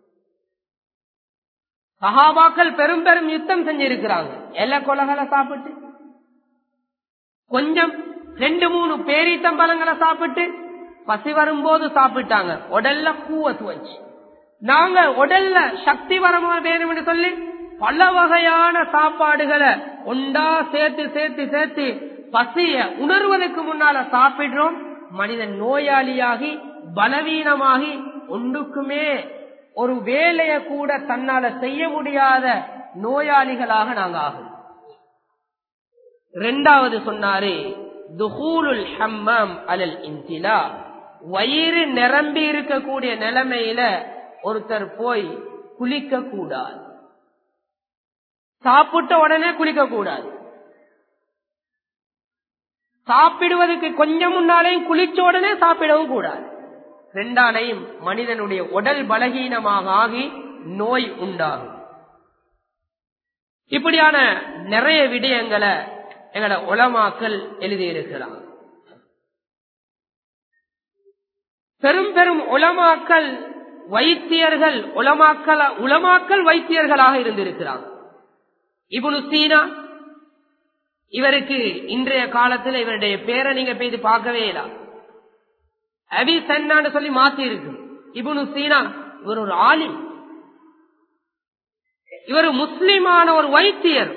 சஹாபாக்கள் பெரும் பெரும் யுத்தம் செஞ்சிருக்கிறாங்க. எல்லா கொலகளை சாப்பிட்டு, கொஞ்சம் ரெண்டு மூணு பேரீத்தம் பழங்களை சாப்பிட்டு, பசி வரும்போது சாப்பிட்டாங்க. உடல்ல கூவத்து வச்சு, நாங்க உடல்ல சக்தி வர வேணும் என்று சொல்லி பல வகையான சாப்பாடுகளை ஒண்டா சேர்த்து சேர்த்து சேர்த்து பசிய உணர்வதற்கு முன்னால சாப்பிடுறோம். மனிதன் நோயாளியாகி பலவீனமாகி ஒன்றுக்குமே ஒரு வேலையை கூட தன்னால செய்ய முடியாத நோயாளிகளாக நாங்க ஆகும். இரண்டாவது சொன்னாரு துஹூலுல் ஹம்மாம் அலல் இன்திலா, வயிறு நிரம்பி இருக்கக்கூடிய நிலைமையில ஒருத்தர் போய் குளிக்க கூடாது. சாப்பிட்ட உடனே குளிக்க கூடாது. சாப்பிடுவதற்கு கொஞ்சம் முன்னாலேயும் குளிச்ச உடனே சாப்பிடவும் கூடாது. ரெண்டாலையும் மனிதனுடைய உடல் பலகீனமாக ஆகி நோய் உண்டாகும். இப்படியான நிறைய விடயங்களை எங்களோட உலமாக்கள் எழுதியிருக்கிறார். பெரும் பெரும் உலமாக்கள் வைத்தியர்கள் உலமாக்கள் உலமாக்கள் வைத்தியர்களாக இருந்திருக்கிறாங்க. இப்னு சீனா, இவருக்கு இன்றைய காலத்தில் இவருடைய பேரை நீங்க போய் பார்க்கவே இல்லை. அபி சன்னான்னு சொல்லி மாத்தி இருக்கு. இப்னு சீனா இவர் ஒரு ஆலிம், இவர் முஸ்லிமான ஒரு வைத்தியர்.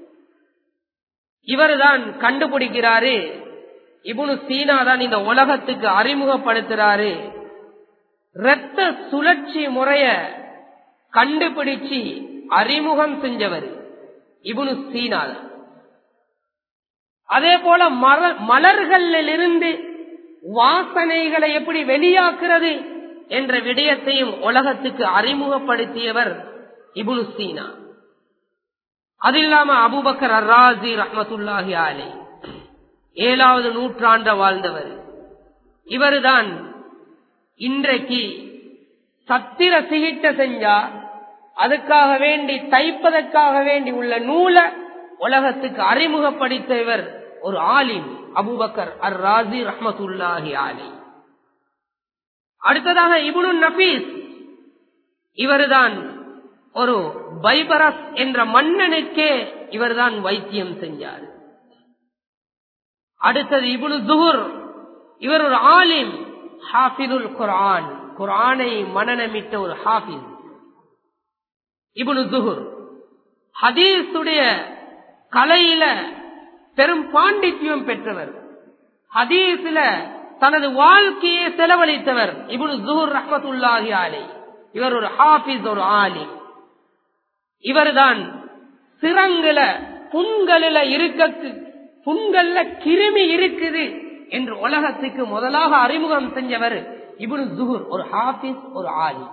இவர் தான் கண்டுபிடிக்கிறாரு, இப்னு சீனா தான் இந்த உலகத்துக்கு அறிமுகப்படுத்துறாரு. இரத்த சுழற்சி முறைய கண்டுபிடிச்சு அறிமுகம் செஞ்சவர் இப்னு சீனா. அதே போல மலர்களில் இருந்து வாசனைகளை எப்படி வெளியாக்குறது என்ற விடயத்தையும் உலகத்துக்கு அறிமுகப்படுத்தியவர் இப்னு சீனா. அது இல்லாம அபூபக்கர் அர்-ராஸி ரஹ்மத்துல்லாஹி அலைஹி ஏழாவது நூற்றாண்டு வாழ்ந்தவர். இவர்தான் இன்றைக்கு சத்திர சிகிச்சை செஞ்சா அதுக்காக வேண்டி தைப்பதற்காக வேண்டி உள்ள நூலை உலகத்துக்கு அறிமுகப்படுத்தியவர் ஒரு ஆலிம் அபூபக்கர் அர்-ராஸி ரஹ்மத்துல்லாஹி அலைஹி. அடுத்ததாக இப்னு நஃபீஸ், இவர்தான் ஒரு பைபரஸ் என்ற மன்னனுக்கே இவர்தான் வைத்தியம் செஞ்சார். அடுத்தது இப்னு ஸுஹர், இவர் ஒரு ஆலிம், ஹாஃபிதுல் குர்ஆன், குர்ஆனை மனனமிட்ட ஒரு ஹாஃபிஸ். இப்னு ஸுஹர் ஹதீஸுடைய கலையில பெரும் பாண்டித்யம் பெற்றவர், ஹதீஸ்ல தனது வாழ்க்கையை செலவழித்தவர் இப்னு ஸுஹர் ரஹ்மத்துல்லாஹி அலைஹி. இவர் ஒரு ஹாஃபிஸ், ஒரு ஆலிம். இவர்தான் சிரங்குல புண்களில இருக்க புண்கள்ல கிருமி இருக்குது என்று உலகத்துக்கு முதலாக அறிமுகம் செஞ்சவர் இப்னு ஸுஹர், ஒரு ஹாஃபிஸ், ஒரு ஆலிம்.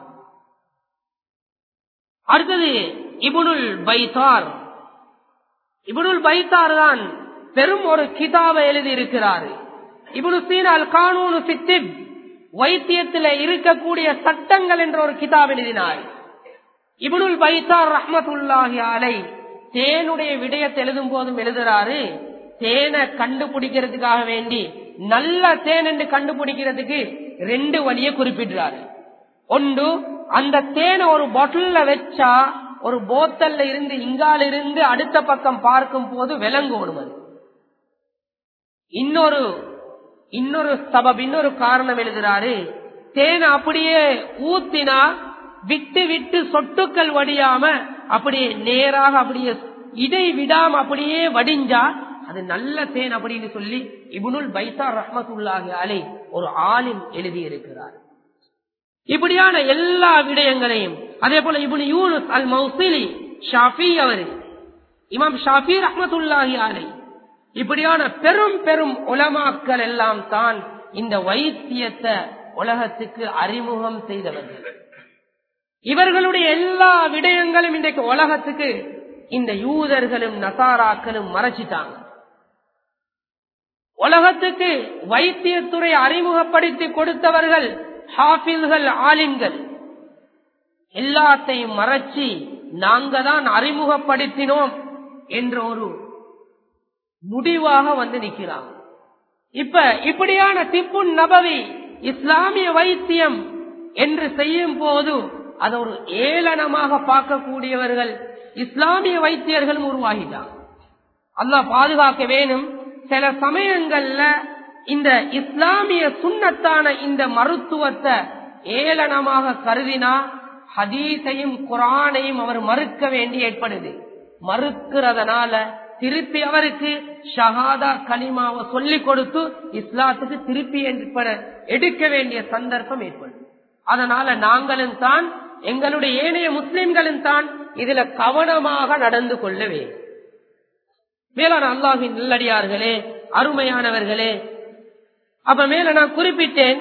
அடுத்தது இப்னுல் பைத்தார். இப்னுல் பைத்தார் தான் பெரும் ஒரு கிதாபை எழுதி இருக்கிறார். இப்னு சீனா அல் கானூனு ஃபி திப், வைத்தியத்தில் இருக்கக்கூடிய சட்டங்கள் என்ற ஒரு கிதாப் எழுதினார். இப்னுல் பைத்தார் ரஹ்மத்துல்லாஹி அலைஹி தேனுடைய விடயத்தை எழுதும் போதும் எழுதுறாரு, தேனை கண்டுபிடிக்கிறதுக்காக வேண்டி நல்ல தேன் என்று கண்டுபிடிக்கிறதுக்கு ரெண்டு வழியை குறிப்பிடுறாரு. ஒன்று, அந்த தேனை ஒரு பாட்டில்ல வச்சா ஒரு போத்தல்ல இருந்து இங்கால இருந்து அடுத்த பக்கம் பார்க்கும் போது விளங்கோடும். அது இன்னொரு இன்னொரு சபப், இன்னொரு காரணம் எழுதுறாரு, தேனை அப்படியே ஊத்தினா விட்டு விட்டு சொட்டுக்கள் வடியாம அப்படியே நேராக அப்படியே இடை விடாம அப்படியே வடிஞ்சா அது நல்ல தேன் அப்படின்னு சொல்லி இப்னுல் பைத்தார் ரஹ்மத்துல்லாஹி அலைஹி ஒரு ஆலிம் எழுதி இருக்கிறார். இப்படியான எல்லா விடயங்களையும், அதே போல இப்னு யூனுஸ் அல் மௌசிலி ஷாஃபி, அவர் இமாம் ஷாஃபி ரஹ்மத்துல்லாஹி அலைஹி, இப்படியான பெரும் பெரும் உலமாக்கள் எல்லாம் தான் இந்த வைத்தியத்தை உலகத்துக்கு அறிமுகம் செய்தவர்கள். இவர்களுடைய எல்லா விடயங்களும் இன்றைக்கு உலகத்துக்கு இந்த யூதர்களும் நசாராக்களும் மறைச்சிட்டாங்க. உலகத்துக்கு வைத்தியத்துறை அறிமுகப்படுத்தி கொடுத்தவர்கள் ஹாஃபிஸ்கள், ஆலிம்கள். எல்லாத்தையும் மறைச்சி நாங்க தான் அறிமுகப்படுத்தினோம் என்ற ஒரு முடிவாக வந்து நிற்கிறாங்க. இப்ப இப்படியான திப்புன் நபவி இஸ்லாமிய வைத்தியம் என்று செய்யும் போது அதை ஒரு ஏளனமாக பார்க்கக்கூடியவர்கள் இஸ்லாமிய வைத்தியர்களும் உருவாகிட்டாங்க. அல்லாஹ் பாதுகாக்க வேணும். சில சமயங்கள்ல இந்த இஸ்லாமிய சுன்னத்தான இந்த மருத்துவத்தை ஏளனமாக கருதினா ஹதீஸையும் குர்ஆனையும் அவர் மறுக்க வேண்டி ஏற்படுது. மறுக்கிறதுனால திருப்பி அவருக்கு ஷஹாதா கலிமாவை சொல்லிக் கொடுத்து இஸ்லாத்துக்கு திருப்பி எடுக்க வேண்டிய சந்தர்ப்பம் ஏற்படும். அதனால நாங்களும் தான் எங்களுடைய ஏனைய முஸ்லிம்களும் தான் இதுல கவனமாக நடந்து கொள்ள வேண்டும். மேலான அல்லாஹ்வின் நல்லடியார்களே, அருமையானவர்களே, அப்ப மேல நான் குறிப்பிட்டேன்,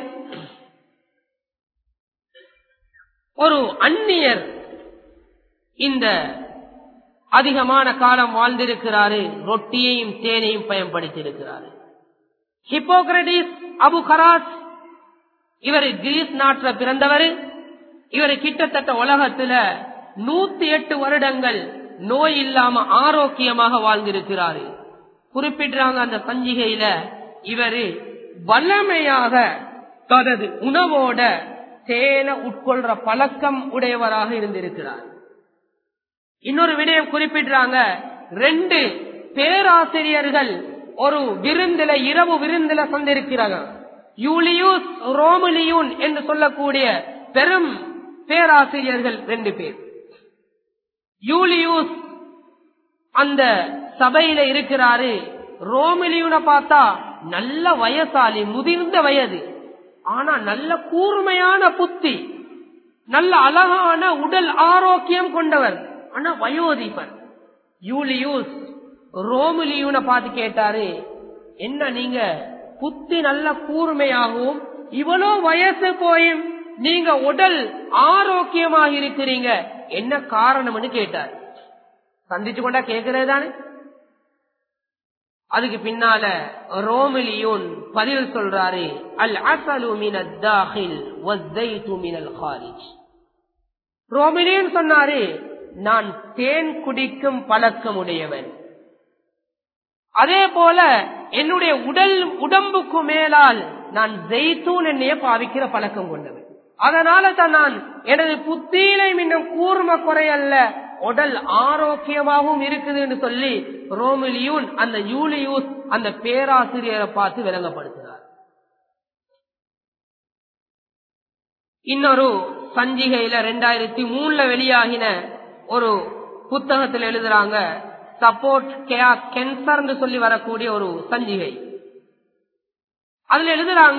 ஒரு அந்நியர் இந்த அதிகமான காலம் வாழ்ந்திருக்கிறாரு, ரொட்டியையும் தேனையும் பயன்படுத்தியிருக்கிறாரு. ஹிப்போக்ரட்டிஸ் அபு கராஸ், இவர் கிரீஸ் நாட்டில் பிறந்தவர். இவர் கிட்டத்தட்ட உலகத்துல நூத்தி எட்டு வருடங்கள் நோய் இல்லாம ஆரோக்கியமாக வாழ்ந்திருக்கிறாரு. குறிப்பிட்டாங்க அந்த சஞ்சிகையில, இவரு வல்லமையாக தனது உணவோட தேனை உட்கொள்ற பழக்கம் உடையவராக இருந்திருக்கிறார். இன்னொரு விடயம் குறிப்பிட்டாங்க, ரெண்டு பேராசிரியர்கள் ஒரு விருந்தில இரவு விருந்தில சந்திருக்கிறாங்க. யூலியூஸ் ரோமுலியூன் என்று சொல்லக்கூடிய பெரும் பேராசிரியர்கள் ரெண்டு பேர். யூலியூஸ் அந்த சபையில இருக்கிறாரு. ரோமுலியூனை பார்த்தா நல்ல வயசாலி, முதிர்ந்த வயது, ஆனா நல்ல கூர்மையான புத்தி, நல்ல அழகான உடல் ஆரோக்கியம் கொண்டவர், ஆனா வயோதிபர். யூலியூஸ் ரோமுலியூனை பார்த்து கேட்டாரு, என்ன நீங்க புத்தி நல்ல கூர்மையாகவும் இவ்வளோ வயசு போயும் நீங்க உடல் ஆரோக்கியமாக இருக்கிறீங்க, என்ன காரணம்னு கேட்டார். சந்திச்சு கொண்டா கேட்கிறது தானே. அதுக்கு பின்னால ரோமிலியூன் பதில் சொல்றாரு, அல் அஸலு மினத் தாஹில் வஸ்ஸைது மினல் காரிஜ். ரோமிலியூன் சொன்னாரு, நான் தேன் குடிக்கும் பழக்கம் உடையவன், அதே போல என்னுடைய உடல் உடம்புக்கு மேலால் நான் ஜெய்தூன் எண்ணெய பாவிக்கிற பழக்கம் கொண்டவன். அதனால தான் நான் எனது புத்தியிலும் இன்னும் கூர்ம குறையல்ல, உடல் ஆரோக்கியமாகவும் இருக்குதுன்னு சொல்லி ரோமிலியூன் அந்த யூலியூஸ் அந்த பேராசிரியரை பார்த்து விளங்கப்படுத்துகிறார். இன்னொரு சஞ்சிகையில ரெண்டாயிரத்தி மூணுல வெளியாகின ஒரு புத்தகத்தில் எழுதுறாங்க, சப்போர்ட் கேன்சர் சொல்லி வரக்கூடிய ஒரு சஞ்சிகை. அதுல எழுதுறாங்க,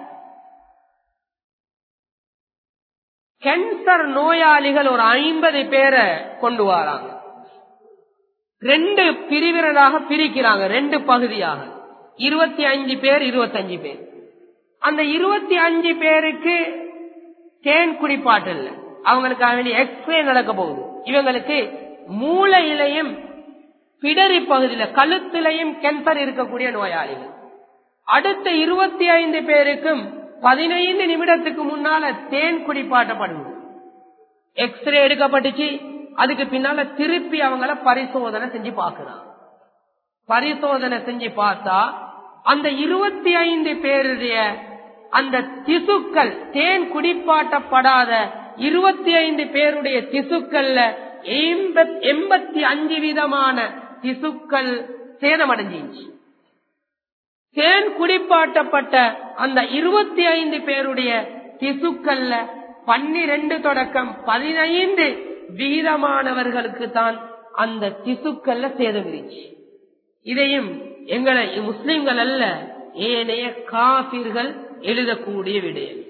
கேன்சர் நோயாளிகள் ஒரு ஐம்பது பேரை கொண்டு வராங்க, ரெண்டு பிரிவினராக பிரிக்கிறாங்க, ரெண்டு பகுதியாக, இருபத்தி அஞ்சு பேர் இருபத்தஞ்சு பேர். அந்த இருபத்தி அஞ்சு பேருக்கு தேன் குடிப்பாட்டல், அவங்களுக்காக வேண்டிய எக்ஸ்ரே நடக்க போகுது. இவங்களுக்கு மூளையிலையும் பிடரி பகுதியில கழுத்திலையும் கேன்சர் இருக்கக்கூடிய நோயாளிகள். அடுத்த இருபத்தி ஐந்து பேருக்கும் பதினைந்து நிமிடத்துக்கு முன்னால தேன் குடிப்பாட்டப்படுது, எக்ஸ்ரே எடுக்கப்பட்டுச்சு. அதுக்கு பின்னால திருப்பி அவங்கள பரிசோதனை செஞ்சு பார்க்கிறாங்க. பரிசோதனை செஞ்சு பார்த்தா அந்த இருபத்தி ஐந்து பேருடைய அந்த திசுக்கள், தேன் குடிப்பாட்டப்படாத இருபத்தி ஐந்து பேருடைய திசுக்கள்ல எண்பத்தி அஞ்சு விதமான திசுக்கள் சேதமடைஞ்சிச்சு. தேன் குடிப்பாட்டப்பட்ட அந்த இருபத்தி ஐந்து பேருடைய திசுக்கள்ல பன்னிரண்டு தொடக்கம் பதினைந்து வீதமானவர்களுக்கு தான் அந்த திசுக்கள்ல சேதம் இருந்துச்சு. இதையும் எங்களை முஸ்லிம்கள் அல்ல, ஏனைய காபிர்கள் எழுதக்கூடிய விடயங்கள்.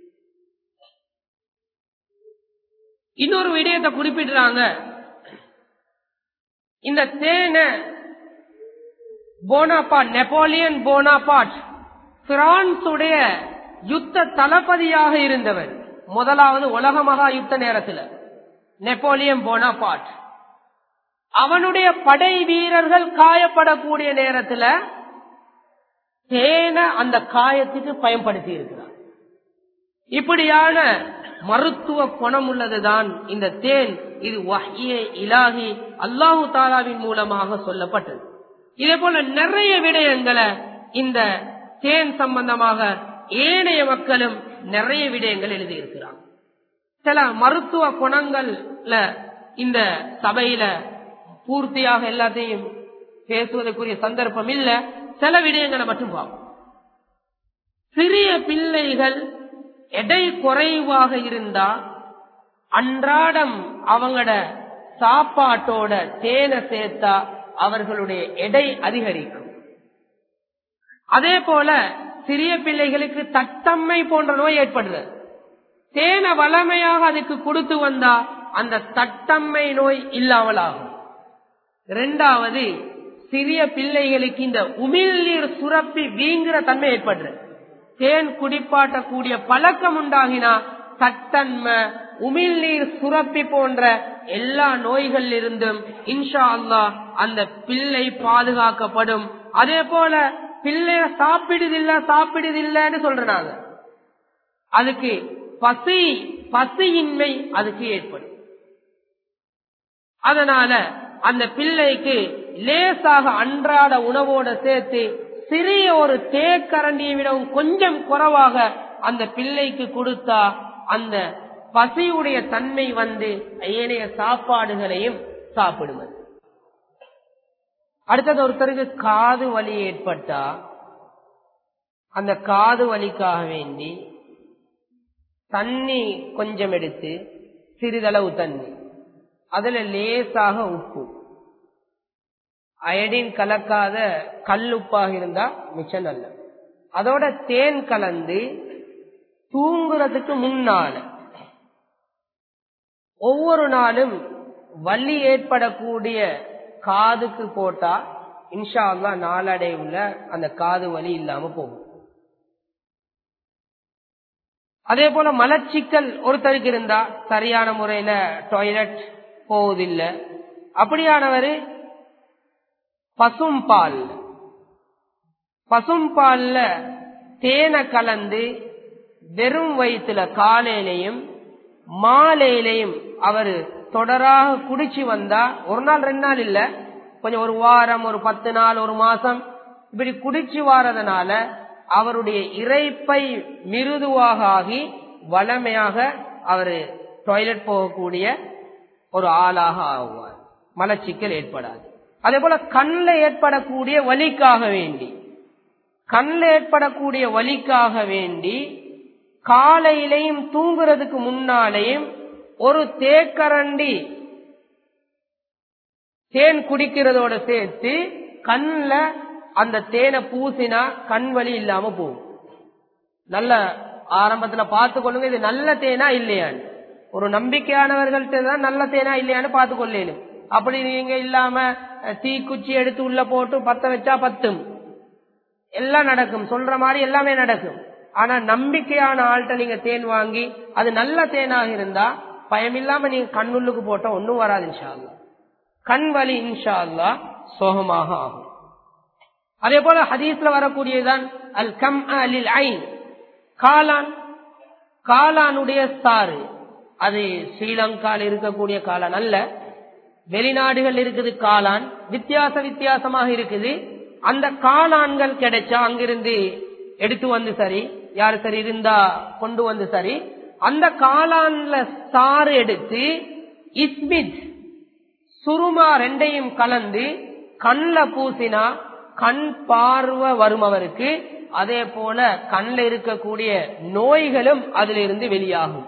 இன்னொரு விடயத்தை குறிப்பிடுறாங்க, இந்த தேனை போனாபாட், நெப்போலியன் போனாபாட் பிரான்சுடைய யுத்த தளபதியாக இருந்தவர். முதலாவது உலக மகா யுத்த நேரத்தில் நெப்போலியன் போனாபாட் அவனுடைய படை வீரர்கள் காயப்படக்கூடிய நேரத்தில் தேனை அந்த காயத்துக்கு பயன்படுத்தி இருக்கிறார். இப்படியான மருத்துவ குணம் உள்ளதுதான் இந்த தேன். இது வஹ்யே இலாஹி அல்லாஹு தாலாவின் மூலமாக சொல்லப்பட்டது. இதே போல நிறைய விடயங்களை இந்த தேன் சம்பந்தமாக ஏனைய மக்களும் நிறைய விடயங்கள் எழுதியிருக்கிறாங்க. சில மருத்துவ குணங்கள்ல இந்த சபையில பூர்த்தியாக எல்லாத்தையும் பேசுவதற்குரிய சந்தர்ப்பம் இல்ல, சில விடயங்களை மட்டும் பார்ப்போம். சிறிய பிள்ளைகள் எடை குறைவாக இருந்தா அன்றாடம் அவங்களோட சாப்பாட்டோட தேனை சேர்த்தா அவர்களுடைய எடை அதிகரிக்கும். அதே போல சிறிய பிள்ளைகளுக்கு தட்டம்மை போன்ற நோய் ஏற்படுறது. தேனை வளமையாக அதுக்கு கொடுத்து வந்தா அந்த தட்டம்மை நோய் இல்லாமல் ஆகும். இரண்டாவது, சிறிய பிள்ளைகளுக்கு இந்த உமிழ்நீர் சுரப்பி வீங்குற தன்மை ஏற்படுறது. தேன் குடிப்பாட்டக்கூடிய பழக்கம் உண்டாகினா தட்டன்மை, உமிழ்நீர் சுரப்பி போன்ற எல்லா நோய்கள் இருந்தும் இன்ஷா அல்லாஹ் அந்த பிள்ளை பாதுகாக்கப்படும். அதே போல பிள்ளைய சாப்பிடுதில்ல சாப்பிடுதில்லன்னு சொல்றாங்க, அதுக்கு பசி பசியின்மை அதுக்கு ஏற்படும். அதனால அந்த பிள்ளைக்கு லேசாக அன்றாட உணவோட சேர்த்து சிறிய ஒரு தேக்கரண்டியை விடவும் கொஞ்சம் குறைவாக அந்த பிள்ளைக்கு கொடுத்தா அந்த பசியுடைய தன்மை வந்து ஏனைய சாப்பாடுகளையும் சாப்பிடுவது. அடுத்தது, ஒருத்தருக்கு காது வலி ஏற்பட்டா அந்த காது வலிக்காக வேண்டி தண்ணி கொஞ்சம் எடுத்து, சிறிதளவு தண்ணி, அதுல லேசாக உப்பு, அயடின் கலக்காத கல் உப்பாக இருந்தா மிச்சம் நல்ல, அதோட தேன் கலந்து தூங்குறதுக்கு முன்னால ஒவ்வொரு நாளும் வலி ஏற்படக்கூடிய காதுக்கு போட்டா இன்ஷா அல்லாஹ் நாளடைவுல அந்த காது வலி இல்லாம போகும். அதே போல மலச்சிக்கல் ஒருத்தருக்கு இருந்தா சரியான முறையில டாய்லெட் போவதில்லை, அப்படியானவர் பசும்பால் பசும்பால்ல தேனை கலந்து வெறும் வயிற்றுல காலையிலையும் மாலையிலையும் அவரு தொடராக குடிச்சு வந்தா, ஒரு நாள் ரெண்டு நாள் இல்ல, கொஞ்சம் ஒரு வாரம், ஒரு பத்து நாள், ஒரு மாசம் இப்படி குடிச்சு வாரதுனால அவருடைய இறைப்பை மிருதுவாக ஆகி வளமையாக அவரு டாய்லெட் போகக்கூடிய ஒரு ஆளாக ஆகுவார், மலச்சிக்கல் ஏற்படாது. அதே போல கண்ணில் ஏற்படக்கூடிய வலிக்காக வேண்டி கண்ணில் ஏற்படக்கூடிய வலிக்காக வேண்டி காலையிலையும் தூங்குறதுக்கு முன்னாலேயும் ஒரு தேக்கரண்டி தேன் குடிக்கிறதோட சேர்த்து கண்ல அந்த தேனை பூசினா கண் வலி இல்லாம போகும். நல்ல ஆரம்பத்துல பார்த்து கொள்ளுங்க, இது நல்ல தேனா இல்லையான்னு. ஒரு நம்பிக்கையானவர்கள்ட்ட தான் நல்ல தேனா இல்லையான்னு பார்த்து கொள்ளேனும். அப்படி நீங்க இல்லாம தீக்குச்சி எடுத்து உள்ள போட்டு பத்த வச்சா பத்தும், எல்லாம் நடக்கும், சொல்ற மாதிரி எல்லாமே நடக்கும். ஆனா நம்பிக்கையான ஆள்கிட்ட நீங்க தேன் வாங்கி அது நல்ல தேனாக இருந்தா பயமில்லாம நீங்க கண்ணுள்ளுக்கு போட்டா ஒன்னும் வராது இன்ஷா அல்லாஹ். கண் வலி இன்ஷா அல்லாஹ் சோகமாக ஆகும். அதே போல ஹதீஸ்ல வரக்கூடியதான் அல் கம் அலில் ஐன், காளான், காளானுடைய சாறு. அது ஸ்ரீலங்காவில் இருக்கக்கூடிய காளான் அல்ல, வெளிநாடுகள் இருக்குது காளான், வித்தியாச வித்தியாசமாக இருக்குது. அந்த காளான்கள் கிடைச்சா அங்கிருந்து எடுத்து வந்து சரி, யாரு சரி இருந்தா கொண்டு வந்து சரி, அந்த காளான்ல சாறு எடுத்து இஸ்மித் சுருமா ரெண்டையும் கலந்து கண்ல பூசினா கண் பார்வை வரும் அவருக்கு. அதே போல கண்ல இருக்கக்கூடிய நோய்களும் அதிலிருந்து வெளியாகும்.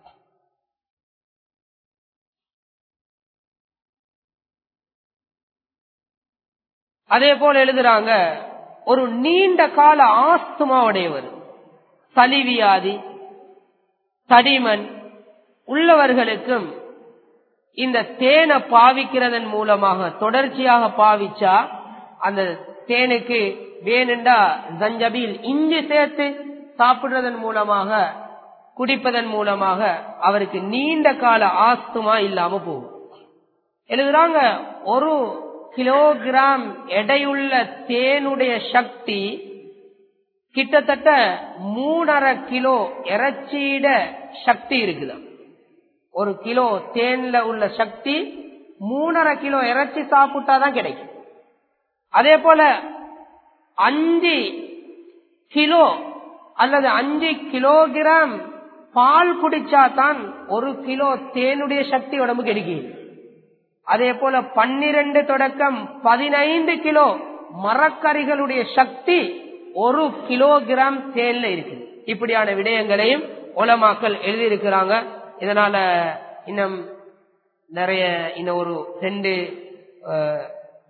அதே போல எழுதுறாங்க, ஒரு நீண்ட கால ஆஸ்துமா உடையவர், சளிவியாதி, தடிமன் உள்ளவர்களுக்கும் இந்த தேனை பாவிக்கிறதன் மூலமாக தொடர்ச்சியாக பாவிச்சா அந்த தேனுக்கு வேணுண்டா ஜஞ்சபீல் இஞ்சி சேர்த்து சாப்பிடுறதன் மூலமாக குடிப்பதன் மூலமாக அவருக்கு நீண்ட கால ஆஸ்துமா இல்லாம போகும். எழுதுறாங்க, ஒரு கிலோகிராம் எடையுள்ள தேனுடைய சக்தி கிட்டத்தட்ட மூணரை கிலோ இறைச்சியிட சக்தி இருக்குது. ஒரு கிலோ தேன்ல உள்ள சக்தி மூணரை கிலோ இறைச்சி சாப்பிட்டாதான் கிடைக்கும். அதே போல அஞ்சு கிலோ அல்லது அஞ்சு கிலோகிராம் பால் குடிச்சாதான் ஒரு கிலோ தேனுடைய சக்தி உடம்பு கிடைக்கும். அதே போல பன்னிரண்டு தொடக்கம் பதினைந்து கிலோ மரக்கறிகளுடைய சக்தி ஒரு கிலோகிராம் தேன்ல இருக்கு. இப்படியான விடயங்களையும் உலமாக்கள் எழுதியிருக்கிறாங்க. இதனால இன்னும் நிறைய இன்னும் ஒரு ரெண்டு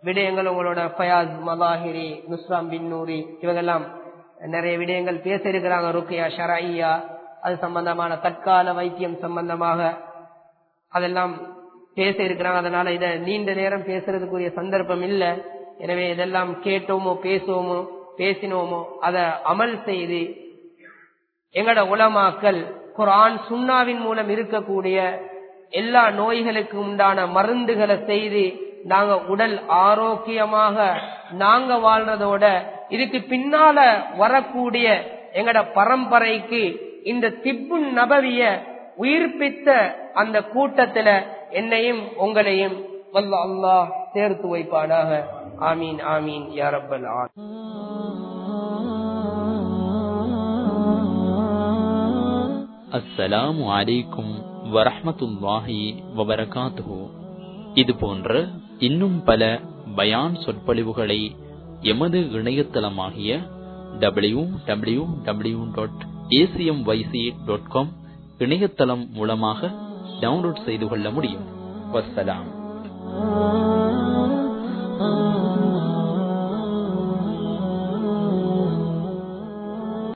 விடயங்கள் உங்களோட ஃபயாஸ் மலாஹிரி நுஸ்ராம் பின் நூரி இவங்கெல்லாம் நிறைய விடயங்கள் பேச இருக்கிறாங்க. ருக்கியா ஷரஐயா அது சம்பந்தமான தற்கால வைத்தியம் சம்பந்தமாக அதெல்லாம் பேச இருக்கிறாங்க. அதனால இதை நீண்ட நேரம் பேசுறதுக்குரிய சந்தர்ப்பம் இல்லை. எனவே இதெல்லாம் கேட்டோமோ பேசுவோமோ பேசினோமோ அதை அமல் செய்து எங்கட உலமாக்கள் குர்ஆன் சுன்னாவின் மூலம் இருக்கக்கூடிய எல்லா நோய்களுக்கு உண்டான மருந்துகளை செய்து நாங்க உடல் ஆரோக்கியமாக நாங்க வாழ்றதோட இதுக்கு பின்னால வரக்கூடிய எங்கட பரம்பரைக்கு இந்த திப்பு நபவிய உயிர்ப்பித்த அந்த கூட்டத்துல என்னையும் உங்களையும் வல்ல அல்லாஹ் சேர்த்து வைப்பானாக. ஆமீன் ஆமீன் யா ரப்பல் ஆலமீன். அஸ்ஸலாமு அலைக்கும் வரஹ்மத்துல்லாஹி வபரகாத்துஹு. இது போன்ற இன்னும் பல பயான் சொற்பொழிவுகளை எமது இணையதளமாகிய W W W dot ACM YC dot com இணையதளம் மூலமாக டவுன்லோட் செய்து கொள்ள முடியும். வஸ்ஸலாம்.